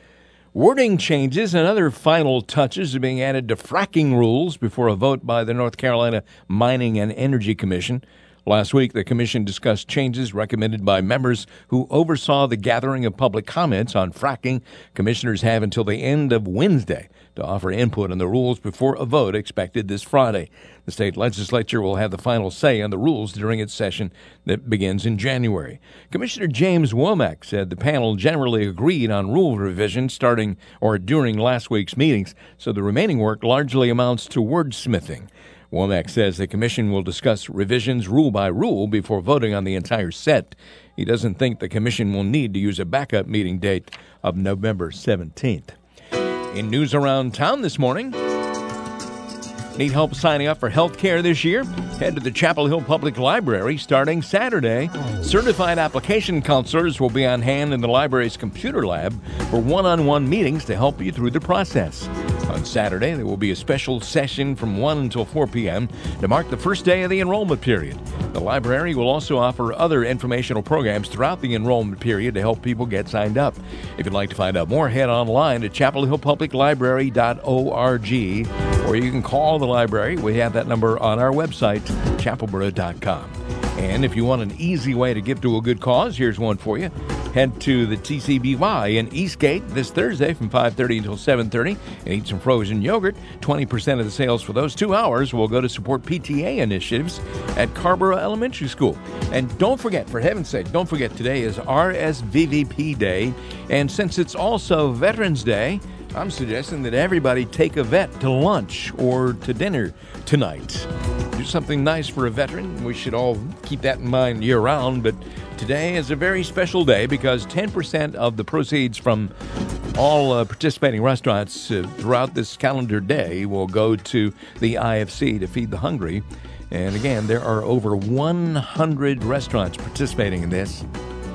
Wording changes and other final touches are being added to fracking rules before a vote by the North Carolina Mining and Energy Commission. Last week, the commission discussed changes recommended by members who oversaw the gathering of public comments on fracking. Commissioners have until the end of Wednesday to offer input on the rules before a vote expected this Friday. The state legislature will have the final say on the rules during its session that begins in January. Commissioner James Womack said the panel generally agreed on rule revisions starting or during last week's meetings, so the remaining work largely amounts to wordsmithing. Womack says the commission will discuss revisions rule by rule before voting on the entire set. He doesn't think the commission will need to use a backup meeting date of November seventeenth. In news around town this morning, need help signing up for health care this year? Head to the Chapel Hill Public Library starting Saturday. Certified application counselors will be on hand in the library's computer lab for one-on-one meetings to help you through the process. On Saturday, there will be a special session from one until four p.m. to mark the first day of the enrollment period. The library will also offer other informational programs throughout the enrollment period to help people get signed up. If you'd like to find out more, head online to chapel hill public library dot org, or you can call the library. We have that number on our website, chapel borough dot com. And if you want an easy way to give to a good cause, here's one for you. Head to the T C B Y in Eastgate this Thursday from five thirty until seven thirty and eat some frozen yogurt. twenty percent of the sales for those two hours will go to support P T A initiatives at Carborough Elementary School. And don't forget, for heaven's sake, don't forget today is R S V V P Day. And since it's also Veterans Day, I'm suggesting that everybody take a vet to lunch or to dinner tonight. Do something nice for a veteran. We should all keep that in mind year-round, but today is a very special day because ten percent of the proceeds from all uh, participating restaurants uh, throughout this calendar day will go to the I F C to feed the hungry. And again, there are over one hundred restaurants participating in this.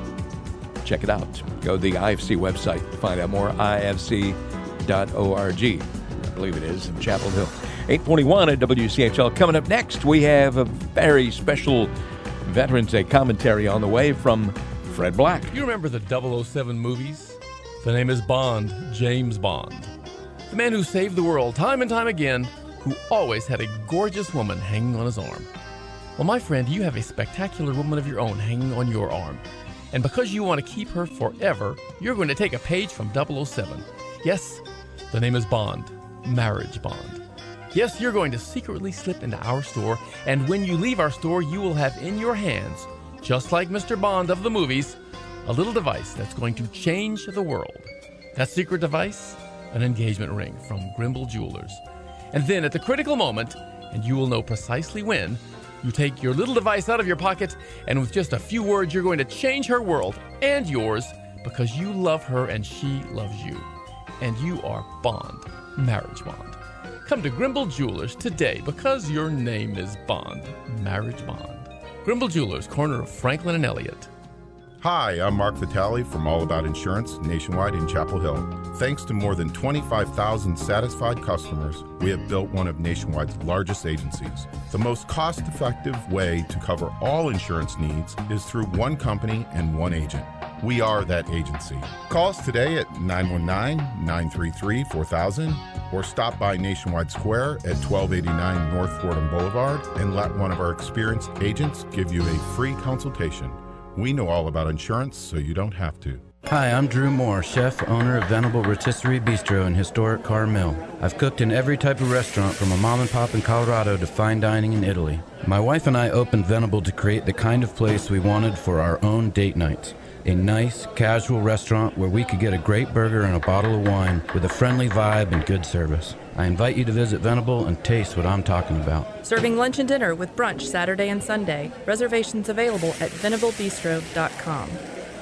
Check it out. Go to the I F C website to find out more, I F C dot org. I believe it is in Chapel Hill. eight forty-one at W C H L. Coming up next, we have a very special Veterans Day commentary on the way from Fred Black. You remember the double oh seven movies? The name is Bond, James Bond. The man who saved the world time and time again, who always had a gorgeous woman hanging on his arm. Well, my friend, you have a spectacular woman of your own hanging on your arm. And because you want to keep her forever, you're going to take a page from double oh seven. Yes, the name is Bond, Marriage Bond. Yes, you're going to secretly slip into our store, and when you leave our store, you will have in your hands, just like Mister Bond of the movies, a little device that's going to change the world. That secret device? An engagement ring from Grimble Jewelers. And then at the critical moment, and you will know precisely when, you take your little device out of your pocket, and with just a few words, you're going to change her world and yours because you love her and she loves you. And you are Bond, Marriage Bond. Come to Grimble Jewelers today because your name is Bond, Marriage Bond. Grimble Jewelers, corner of Franklin and Elliott. Hi, I'm Mark Vitale from All About Insurance nationwide in Chapel Hill. Thanks to more than twenty-five thousand satisfied customers, we have built one of Nationwide's largest agencies. The most cost-effective way to cover all insurance needs is through one company and one agent. We are that agency. Call us today at nine one nine, nine three three, four thousand or stop by Nationwide Square at twelve eighty-nine North Fordham Boulevard and let one of our experienced agents give you a free consultation. We know all about insurance, so you don't have to. Hi, I'm Drew Moore, chef, owner of Venable Rotisserie Bistro in historic Carmel. I've cooked in every type of restaurant from a mom and pop in Colorado to fine dining in Italy. My wife and I opened Venable to create the kind of place we wanted for our own date nights. A nice, casual restaurant where we could get a great burger and a bottle of wine with a friendly vibe and good service. I invite you to visit Venable and taste what I'm talking about. Serving lunch and dinner with brunch Saturday and Sunday. Reservations available at venable bistro dot com.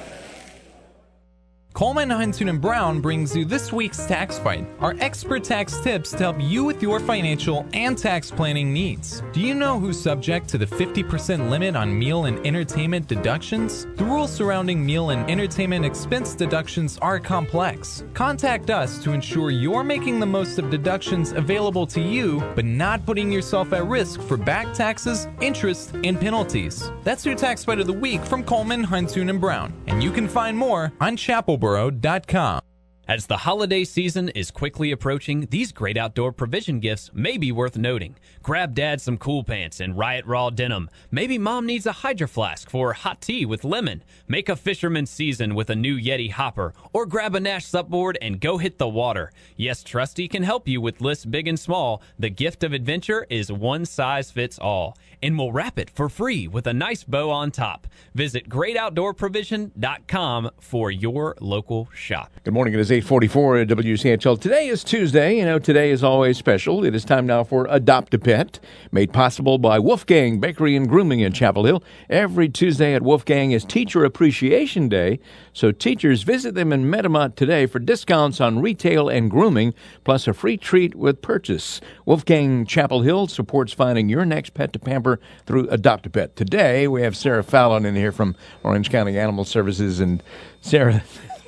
Coleman, Huntsman and Brown brings you this week's Tax Fight, our expert tax tips to help you with your financial and tax planning needs. Do you know who's subject to the fifty percent limit on meal and entertainment deductions? The rules surrounding meal and entertainment expense deductions are complex. Contact us to ensure you're making the most of deductions available to you, but not putting yourself at risk for back taxes, interest, and penalties. That's your Tax Fight of the Week from Coleman, Huntsman and Brown, and you can find more on Chapelboro dot com. As the holiday season is quickly approaching, these great outdoor provision gifts may be worth noting. Grab Dad some cool pants and Riot Raw denim. Maybe Mom needs a Hydro Flask for hot tea with lemon. Make a fisherman's season with a new Yeti hopper. Or grab a Nash supboard and go hit the water. Yes, Trusty can help you with lists big and small. The gift of adventure is one size fits all. And we'll wrap it for free with a nice bow on top. Visit great outdoor provision dot com for your local shop. Good morning. It is eight forty-four at W C H L. Today is Tuesday. You know, today is always special. It is time now for Adopt a Pet, made possible by Wolfgang Bakery and Grooming in Chapel Hill. Every Tuesday at Wolfgang is Teacher Appreciation Day, so teachers visit them in Metamont today for discounts on retail and grooming, plus a free treat with purchase. Wolfgang Chapel Hill supports finding your next pet to pamper through Adopt a Pet. Today, we have Sarah Fallon in here from Orange County Animal Services. And Sarah,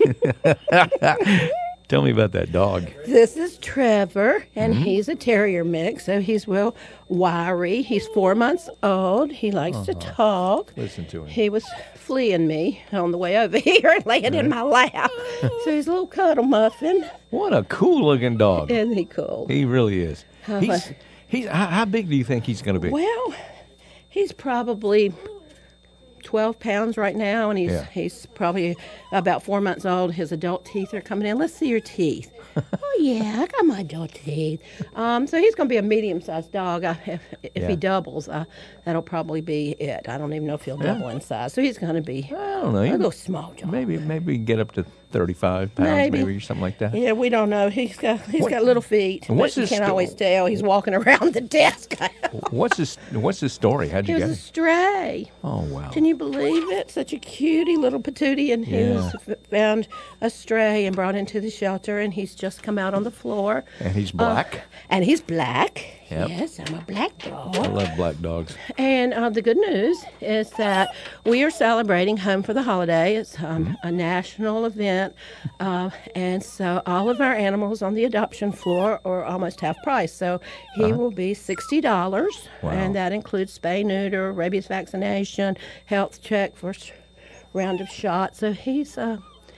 tell me about that dog. This is Trevor, and Mm-hmm. he's a terrier mix, so he's real wiry. He's four months old. He likes to Uh-huh. talk. Listen to him. He was fleeing me on the way over here and laying in my lap. So he's a little cuddle muffin. What a cool-looking dog. Isn't he cool? He really is. Uh, He's, he's, how, how big do you think he's going to be? Well, he's probably twelve pounds right now, and he's Yeah. he's probably about four months old. His adult teeth are coming in. Let's see your teeth. Oh, yeah, I got my adult teeth. Um, so he's going to be a medium-sized dog. I, if if Yeah. he doubles, uh, that'll probably be it. I don't even know if he'll Yeah. double in size. So he's going to be I don't know. a You- little small dog. Maybe maybe get up to thirty-five pounds, Maybe. maybe, or something like that. Yeah, we don't know. He's got he's What- got little feet. and what's but you his can't sto- always tell. He's walking around the desk. What's his What's his story? How'd He you was get a it? stray. Oh, wow. Can you believe it? Such a cutie little patootie, and he Yeah. was f- found a stray and brought into the shelter, and he's just come out on the floor. And he's Uh, black. and he's black. Yep. Yes, I'm a black dog. I love black dogs. And uh, the good news is that we are celebrating Home for the Holiday. It's um, Mm-hmm. a national event, uh, and so all of our animals on the adoption floor are almost half price. So he Uh-huh. will be sixty dollars, Wow. and that includes spay, neuter, rabies vaccination, health check, first round of shots. So he's uh,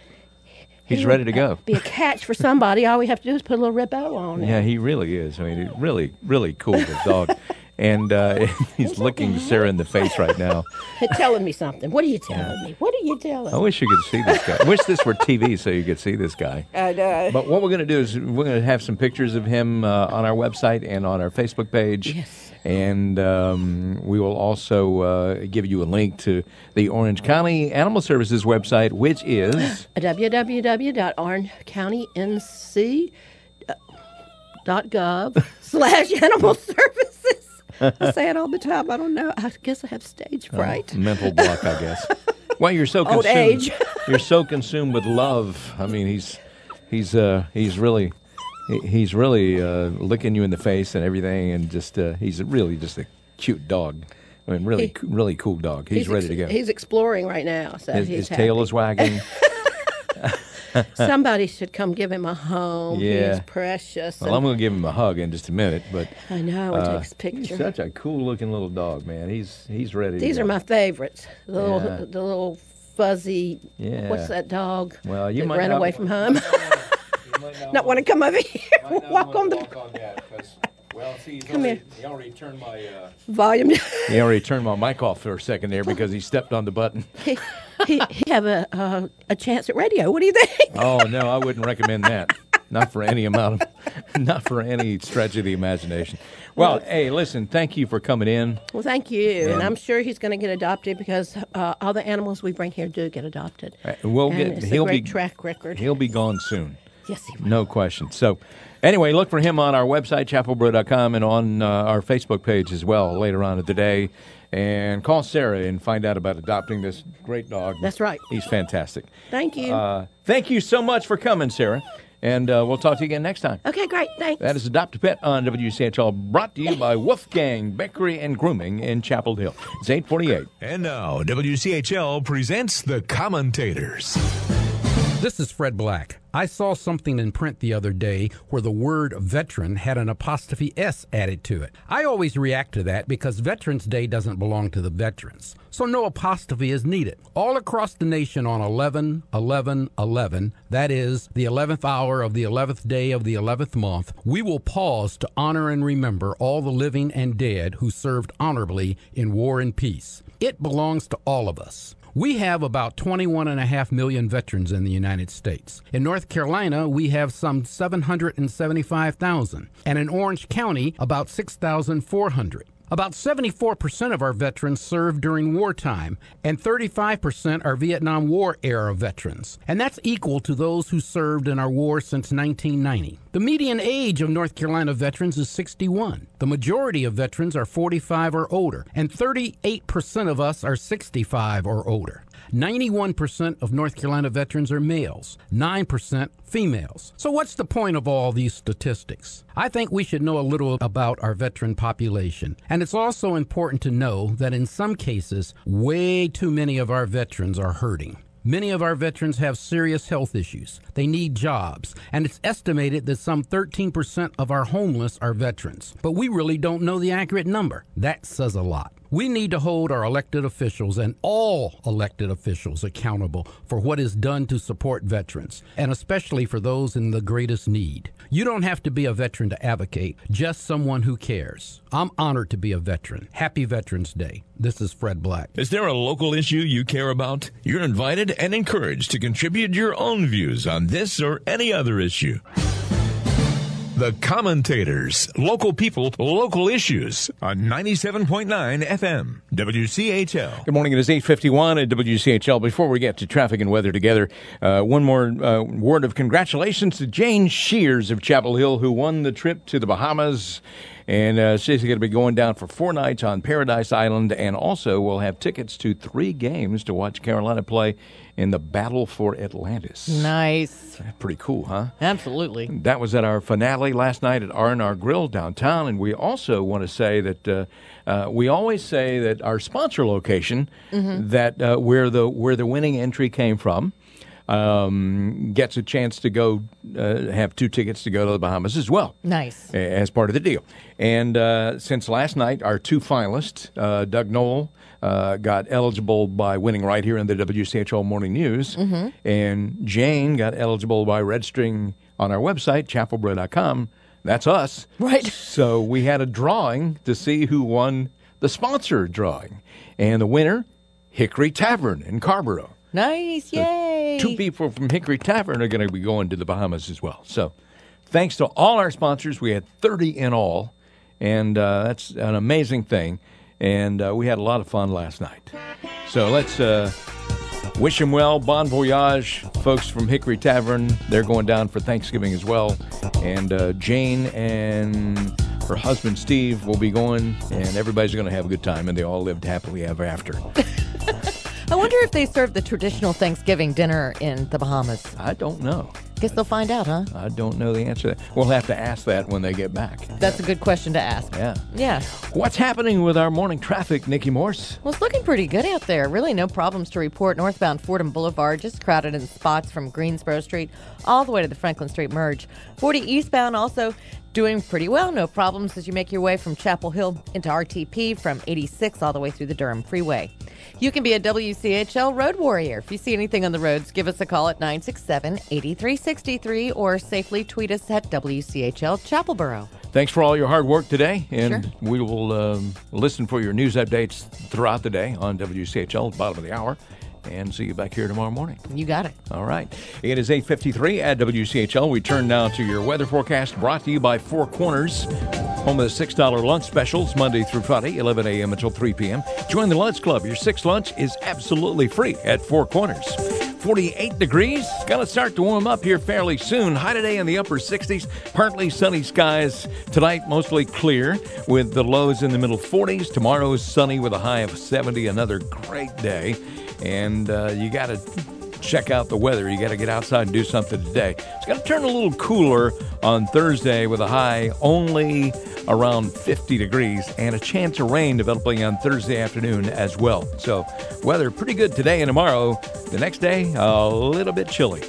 He's he ready would, to uh, go. be a catch for somebody. All we have to do is put a little red bow on it. Yeah, he really is. I mean, he really, really cool, this dog. And uh, he's looking Sarah in the face right now. Telling me something. What are you telling me? What are you telling I me? wish you could see this guy. I wish this were T V so you could see this guy. I know. But what we're going to do is we're going to have some pictures of him uh, on our website and on our Facebook page. Yes. And um, we will also uh, give you a link to the Orange County Animal Services website, which is w w w dot orange county n c dot gov slash animal services. I say it all the time. I don't know. I guess I have stage fright. Uh, mental block, I guess. Well, you're so Old consumed. age. You're so consumed with love. I mean, he's he's uh, he's really he- he's really uh, licking you in the face and everything, and just uh, he's really just a cute dog. I mean, really, he, really cool dog. He's, he's ready ex- to go. He's exploring right now, so his, he's his happy. tail is wagging. Somebody should come give him a home. Yeah. He's precious. Well, I'm going to give him a hug in just a minute, but I know. It uh, takes a picture. He's such a cool-looking little dog, man. He's he's ready. These to are go. my favorites. The Yeah. little, the little fuzzy. Yeah. What's that dog? Well, you that might ran not, away from home. not not want to come over here. Might not Walk on the. walk on that, 'cause, well, see, he's Come already, here. he already turned my uh, Volume. he already turned my mic off for a second there because he stepped on the button. he, he, he have a uh, a chance at radio. What do you think? Oh no, I wouldn't recommend that. Not for any amount of, not for any stretch of the imagination. Well, well hey, listen, thank you for coming in. Well, thank you, and, and I'm sure he's going to get adopted because uh, all the animals we bring here do get adopted. Uh, we'll and get. It's He'll a great be track record. He'll be gone soon. Yes, he will. No question. So, anyway, look for him on our website, chapel bro dot com, and on uh, our Facebook page as well later on in the day. And call Sarah and find out about adopting this great dog. That's right. He's fantastic. Thank you. Uh, thank you so much for coming, Sarah. And uh, we'll talk to you again next time. Okay, great. Thanks. That is Adopt a Pet on W C H L, brought to you by Wolfgang Bakery and Grooming in Chapel Hill. It's eight forty-eight. And now, W C H L presents The Commentators. This is Fred Black. I saw something in print the other day where the word veteran had an apostrophe S added to it. I always react to that because Veterans Day doesn't belong to the veterans, so no apostrophe is needed. All across the nation on eleven eleven eleven, that is, the eleventh hour of the eleventh day of the eleventh month, we will pause to honor and remember all the living and dead who served honorably in war and peace. It belongs to all of us. We have about twenty-one and a half million veterans in the United States. In North Carolina, we have some seven hundred seventy-five thousand, and in Orange County, about six thousand four hundred. About seventy-four percent of our veterans served during wartime, and thirty-five percent are Vietnam War-era veterans, and that's equal to those who served in our war since nineteen ninety. The median age of North Carolina veterans is sixty-one. The majority of veterans are forty-five or older, and thirty-eight percent of us are sixty-five or older. ninety-one percent of North Carolina veterans are males, nine percent females. So what's the point of all these statistics? I think we should know a little about our veteran population. And it's also important to know that in some cases, way too many of our veterans are hurting. Many of our veterans have serious health issues. They need jobs, and it's estimated that some thirteen percent of our homeless are veterans. But we really don't know the accurate number. That says a lot. We need to hold our elected officials and all elected officials accountable for what is done to support veterans, and especially for those in the greatest need. You don't have to be a veteran to advocate, just someone who cares. I'm honored to be a veteran. Happy Veterans Day. This is Fred Black. Is there a local issue you care about? You're invited and encouraged to contribute your own views on this or any other issue. The Commentators. Local people, local issues on ninety-seven point nine F M, W C H L. Good morning. It is eight fifty-one at W C H L. Before we get to traffic and weather together, uh, one more uh, word of congratulations to Jane Shears of Chapel Hill, who won the trip to the Bahamas. And uh, she's going to be going down for four nights on Paradise Island, and also will have tickets to three games to watch Carolina play in the Battle for Atlantis. Nice. Pretty cool, huh? Absolutely. That was at our finale last night at R and R Grill downtown, and we also want to say that uh, uh, we always say that our sponsor location, mm-hmm. that uh, where the where the winning entry came from, um, gets a chance to go uh, have two tickets to go to the Bahamas as well. Nice. As part of the deal. And uh, since last night, our two finalists, uh, Doug Knoll, uh, got eligible by winning right here in the W C H L Morning News, mm-hmm. and Jane got eligible by registering on our website, chapel bro dot com. That's us. Right. So we had a drawing to see who won the sponsor drawing. And the winner, Hickory Tavern in Carborough. Nice, so yay! Two people from Hickory Tavern are going to be going to the Bahamas as well. So thanks to all our sponsors. We had thirty in all, and uh, that's an amazing thing. And uh, we had a lot of fun last night. So let's uh, wish them well. Bon voyage, folks from Hickory Tavern. They're going down for Thanksgiving as well. And uh, Jane and her husband, Steve, will be going, and everybody's going to have a good time, and they all lived happily ever after. I wonder if they serve the traditional Thanksgiving dinner in the Bahamas. I don't know. Guess they'll find out, huh? I don't know the answer to that. We'll have to ask that when they get back. That's a good question to ask. Yeah. Yeah. What's happening with our morning traffic, Nikki Morse? Well, it's looking pretty good out there. Really no problems to report. Northbound Fordham Boulevard, just crowded in spots from Greensboro Street all the way to the Franklin Street merge. forty eastbound also doing pretty well. No problems as you make your way from Chapel Hill into R T P from eighty-six all the way through the Durham Freeway. You can be a W C H L road warrior. If you see anything on the roads, give us a call at nine six seven, eight three six three or safely tweet us at W C H L Chapelboro. Thanks for all your hard work today, and Sure. we will um, listen for your news updates throughout the day on W C H L at the bottom of the hour, and see you back here tomorrow morning. You got it. All right. It is eight fifty-three at W C H L. We turn now to your weather forecast brought to you by Four Corners, home of the six dollar lunch specials Monday through Friday, eleven a.m. until three p.m. Join the lunch club. Your sixth lunch is absolutely free at Four Corners. forty-eight degrees. Going to start to warm up here fairly soon. High today in the upper sixties. Partly sunny skies tonight, mostly clear with the lows in the middle forties. Tomorrow is sunny with a high of seventy. Another great day. And uh, you got to check out the weather. You got to get outside and do something today. It's going to turn a little cooler on Thursday with a high only around fifty degrees and a chance of rain developing on Thursday afternoon as well. So weather pretty good today and tomorrow. The next day, a little bit chilly.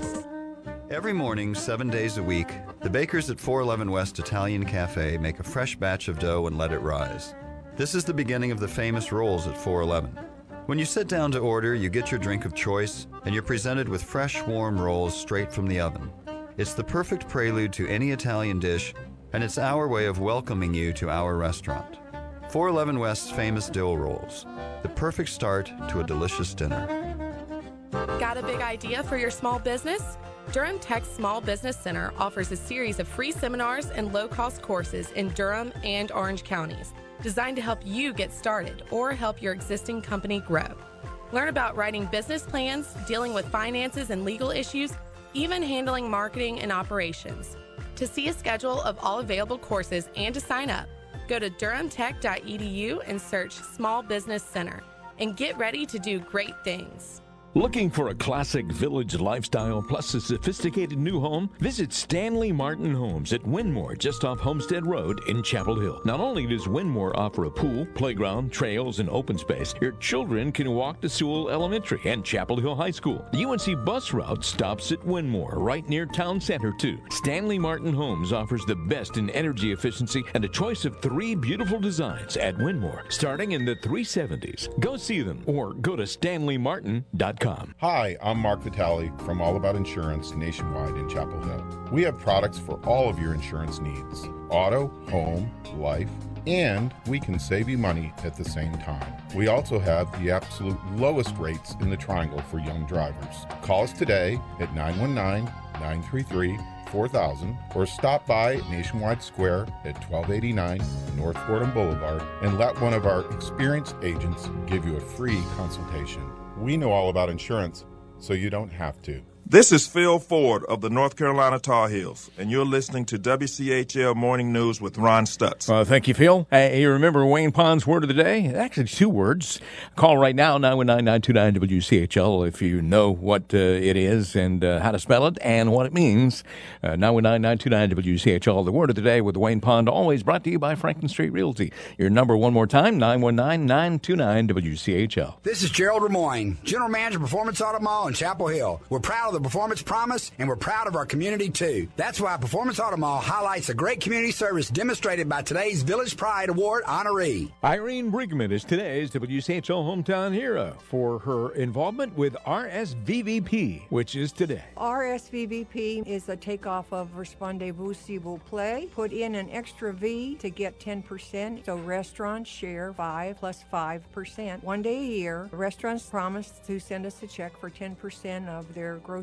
Every morning, seven days a week, the bakers at four eleven West Italian Cafe make a fresh batch of dough and let it rise. This is the beginning of the famous rolls at four eleven. When you sit down to order, you get your drink of choice, and you're presented with fresh, warm rolls straight from the oven. It's the perfect prelude to any Italian dish, and it's our way of welcoming you to our restaurant. four eleven West's famous dough rolls, the perfect start to a delicious dinner. Got a big idea for your small business? Durham Tech Small Business Center offers a series of free seminars and low-cost courses in Durham and Orange counties, designed to help you get started or help your existing company grow. Learn about writing business plans, dealing with finances and legal issues, even handling marketing and operations. To see a schedule of all available courses and to sign up, go to durham tech dot e d u and search Small Business Center and get ready to do great things. Looking for a classic village lifestyle plus a sophisticated new home? Visit Stanley Martin Homes at Winmore, just off Homestead Road in Chapel Hill. Not only does Winmore offer a pool, playground, trails, and open space, your children can walk to Sewell Elementary and Chapel Hill High School. The U N C bus route stops at Winmore, right near Town Center, too. Stanley Martin Homes offers the best in energy efficiency and a choice of three beautiful designs at Winmore, starting in the three seventies. Go see them or go to stanley martin dot com. Hi, I'm Mark Vitale from All About Insurance nationwide in Chapel Hill. We have products for all of your insurance needs: auto, home, life, and we can save you money at the same time. We also have the absolute lowest rates in the Triangle for young drivers. Call us today at nine one nine, nine three three, four thousand or stop by Nationwide Square at twelve eighty-nine North Fordham Boulevard and let one of our experienced agents give you a free consultation. We know all about insurance, so you don't have to. This is Phil Ford of the North Carolina Tar Heels, and you're listening to W C H L Morning News with Ron Stutz. Uh, thank you, Phil. Uh, you remember Wayne Pond's word of the day? Actually, two words. Call right now, nine one nine, nine two nine, W C H L, if you know what uh, it is and uh, how to spell it and what it means. Uh, nine one nine, nine two nine, W C H L, the word of the day with Wayne Pond, always brought to you by Franklin Street Realty. Your number one more time, nine one nine, nine two nine, W C H L. This is Gerald Remoyne, General Manager of Performance Auto Mall in Chapel Hill. We're proud of the Performance Promise, and we're proud of our community, too. That's why Performance Auto Mall highlights the great community service demonstrated by today's Village Pride Award honoree. Irene Brinkman is today's W C H L hometown hero for her involvement with R S V V P, which is today. R S V V P is a takeoff of Respondez-vous s'il vous plaît. Put in an extra V to get ten percent, so restaurants share five plus five percent. One day a year, restaurants promise to send us a check for ten percent of their gross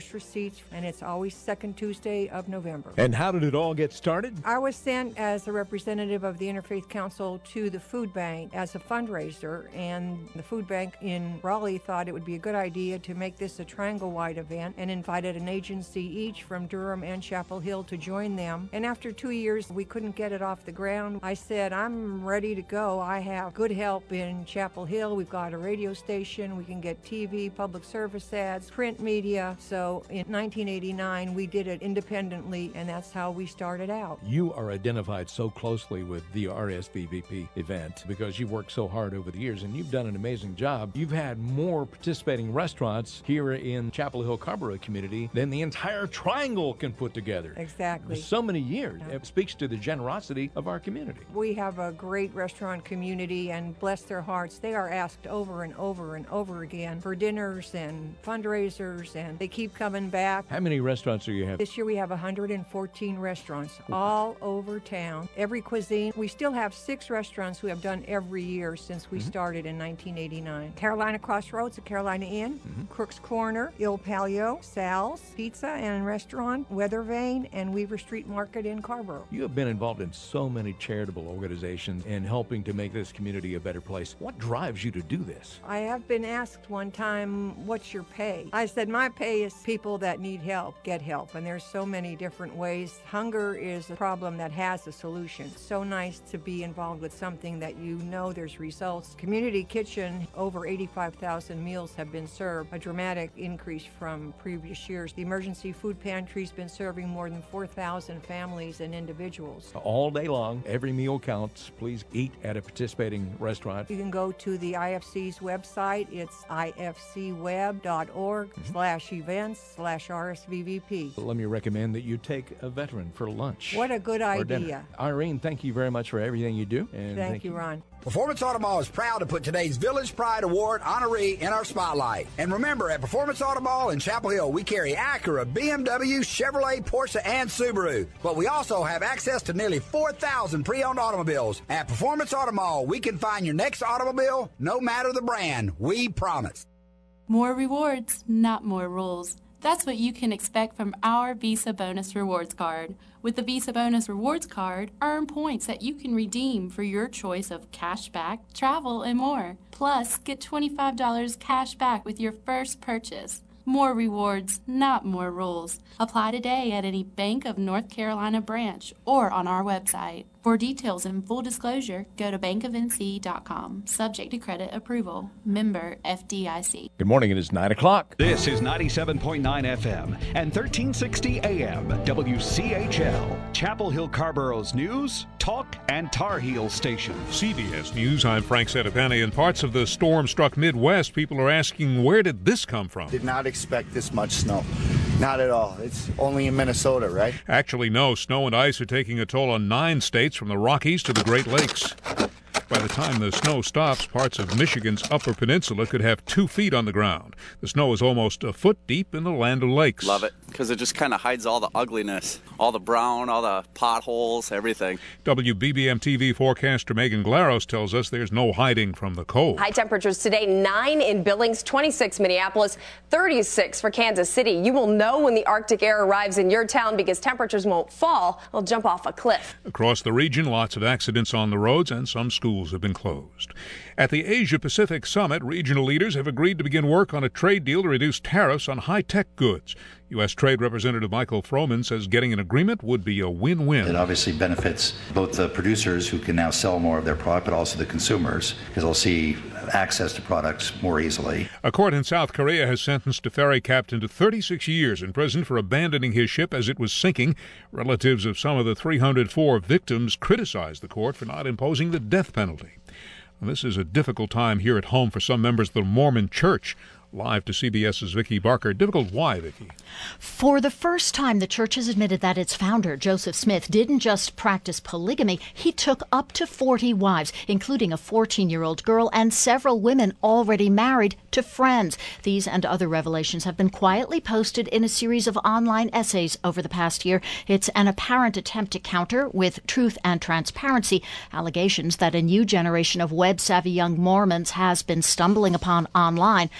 post receipts, and it's always second Tuesday of November. And how did it all get started? I was sent as a representative of the Interfaith Council to the food bank as a fundraiser, and the food bank in Raleigh thought it would be a good idea to make this a triangle-wide event and invited an agency each from Durham and Chapel Hill to join them. And after two years, we couldn't get it off the ground. I said, I'm ready to go. I have good help in Chapel Hill. We've got a radio station. We can get T V, public service ads, print media. So in nineteen eighty-nine, we did it independently, and that's how we started out. You are identified so closely with the R S V B P event because you've worked so hard over the years, and you've done an amazing job. You've had more participating restaurants here in Chapel Hill Carrboro community than the entire Triangle can put together. Exactly. For so many years. Yeah. It speaks to the generosity of our community. We have a great restaurant community, and bless their hearts, they are asked over and over and over again for dinners and fundraisers, and they keep coming back. How many restaurants do you have? This year we have one hundred fourteen restaurants all over town. Every cuisine. We still have six restaurants we have done every year since we mm-hmm. started in nineteen eighty-nine. Carolina Crossroads, the Carolina Inn, mm-hmm. Crook's Corner, Il Palio, Sal's Pizza and Restaurant, Weather Vane, and Weaver Street Market in Carrboro. You have been involved in so many charitable organizations and helping to make this community a better place. What drives you to do this? I have been asked one time, what's your pay? I said, my pay is people that need help get help, and there's so many different ways. Hunger is a problem that has a solution. It's so nice to be involved with something that you know there's results. Community Kitchen, over eighty-five thousand meals have been served, a dramatic increase from previous years. The Emergency Food Pantry's been serving more than four thousand families and individuals. All day long, every meal counts. Please eat at a participating restaurant. You can go to the I F C's website. It's I F C web dot org mm-hmm. slash events slash R S V B P. Let me recommend that you take a veteran for lunch. What a good idea. Dinner. Irene, thank you very much for everything you do. And thank, thank you, you, Ron. Performance Auto Mall is proud to put today's Village Pride Award honoree in our spotlight. And remember, at Performance Auto Mall in Chapel Hill, we carry Acura, B M W, Chevrolet, Porsche, and Subaru. But we also have access to nearly four thousand pre-owned automobiles. At Performance Auto Mall, we can find your next automobile, no matter the brand. We promise. More rewards, not more rules. That's what you can expect from our Visa Bonus Rewards Card. With the Visa Bonus Rewards Card, earn points that you can redeem for your choice of cash back, travel, and more. Plus, get twenty-five dollars cash back with your first purchase. More rewards, not more rules. Apply today at any Bank of North Carolina branch or on our website. For details and full disclosure, go to bank of n c dot com. Subject to credit approval. Member F D I C. Good morning. It is nine o'clock. This is ninety-seven point nine F M and thirteen sixty A M W C H L. Chapel Hill Carrboro's news, talk, and Tar Heel station. C B S News, I'm Frank Sedapani. In parts of the storm-struck Midwest, people are asking, where did this come from? Did not expect this much snow. Not at all. It's only in Minnesota, right? Actually, no. Snow and ice are taking a toll on nine states from the Rockies to the Great Lakes. By the time the snow stops, parts of Michigan's Upper Peninsula could have two feet on the ground. The snow is almost a foot deep in the Land O'Lakes. Love it, because it just kind of hides all the ugliness, all the brown, all the potholes, everything. W B B M T V forecaster Megan Glaros tells us there's no hiding from the cold. High temperatures today, nine in Billings, twenty-six Minneapolis, thirty-six for Kansas City. You will know when the Arctic air arrives in your town because temperatures won't fall. They'll jump off a cliff. Across the region, lots of accidents on the roads and some schools have been closed. At the Asia-Pacific Summit, regional leaders have agreed to begin work on a trade deal to reduce tariffs on high-tech goods. U S. Trade Representative Michael Froman says getting an agreement would be a win-win. It obviously benefits both the producers who can now sell more of their product, but also the consumers because they'll see access to products more easily. A court in South Korea has sentenced a ferry captain to thirty-six years in prison for abandoning his ship as it was sinking. Relatives of some of the three hundred four victims criticized the court for not imposing the death penalty. This is a difficult time here at home for some members of the Mormon Church. Live to CBS's Vicki Barker. Difficult why, Vicki? For the first time, the church has admitted that its founder, Joseph Smith, didn't just practice polygamy. He took up to forty wives, including a fourteen-year-old girl and several women already married to friends. These and other revelations have been quietly posted in a series of online essays over the past year. It's an apparent attempt to counter, with truth and transparency, allegations that a new generation of web-savvy young Mormons has been stumbling upon online. And for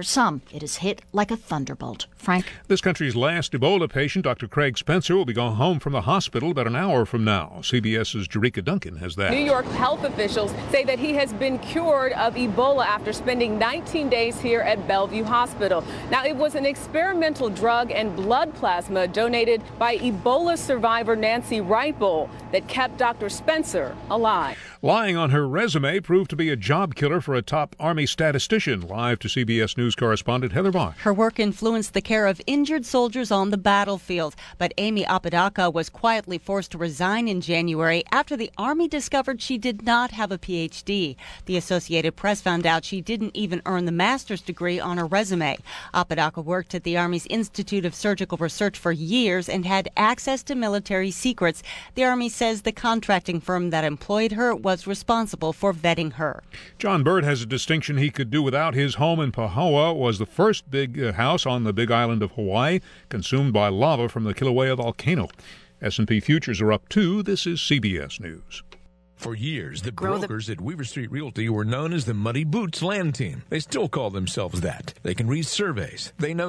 For some, it has hit like a thunderbolt. Frank? This country's last Ebola patient, Doctor Craig Spencer, will be going home from the hospital about an hour from now. CBS's Jerika Duncan has that. New York health officials say that he has been cured of Ebola after spending nineteen days here at Bellevue Hospital. Now, it was an experimental drug and blood plasma donated by Ebola survivor Nancy Reipel that kept Doctor Spencer alive. Lying on her resume proved to be a job killer for a top Army statistician. Live to C B S News correspondent Heather Bach. Her work influenced the care of injured soldiers on the battlefield, but Amy Apodaca was quietly forced to resign in January after the Army discovered she did not have a P H D. The Associated Press found out she didn't even earn the master's degree on her resume. Apodaca worked at the Army's Institute of Surgical Research for years and had access to military secrets. The Army says the contracting firm that employed her was responsible for vetting her. John Bird has a distinction he could do without. His home in Pahoa was the first big uh, house on the big island of Hawaii, consumed by lava from the Kilauea volcano. S and P futures are up too. This is C B S News. For years, the brokers at Weaver Street Realty were known as the Muddy Boots Land Team. They still call themselves that. They can read surveys. They know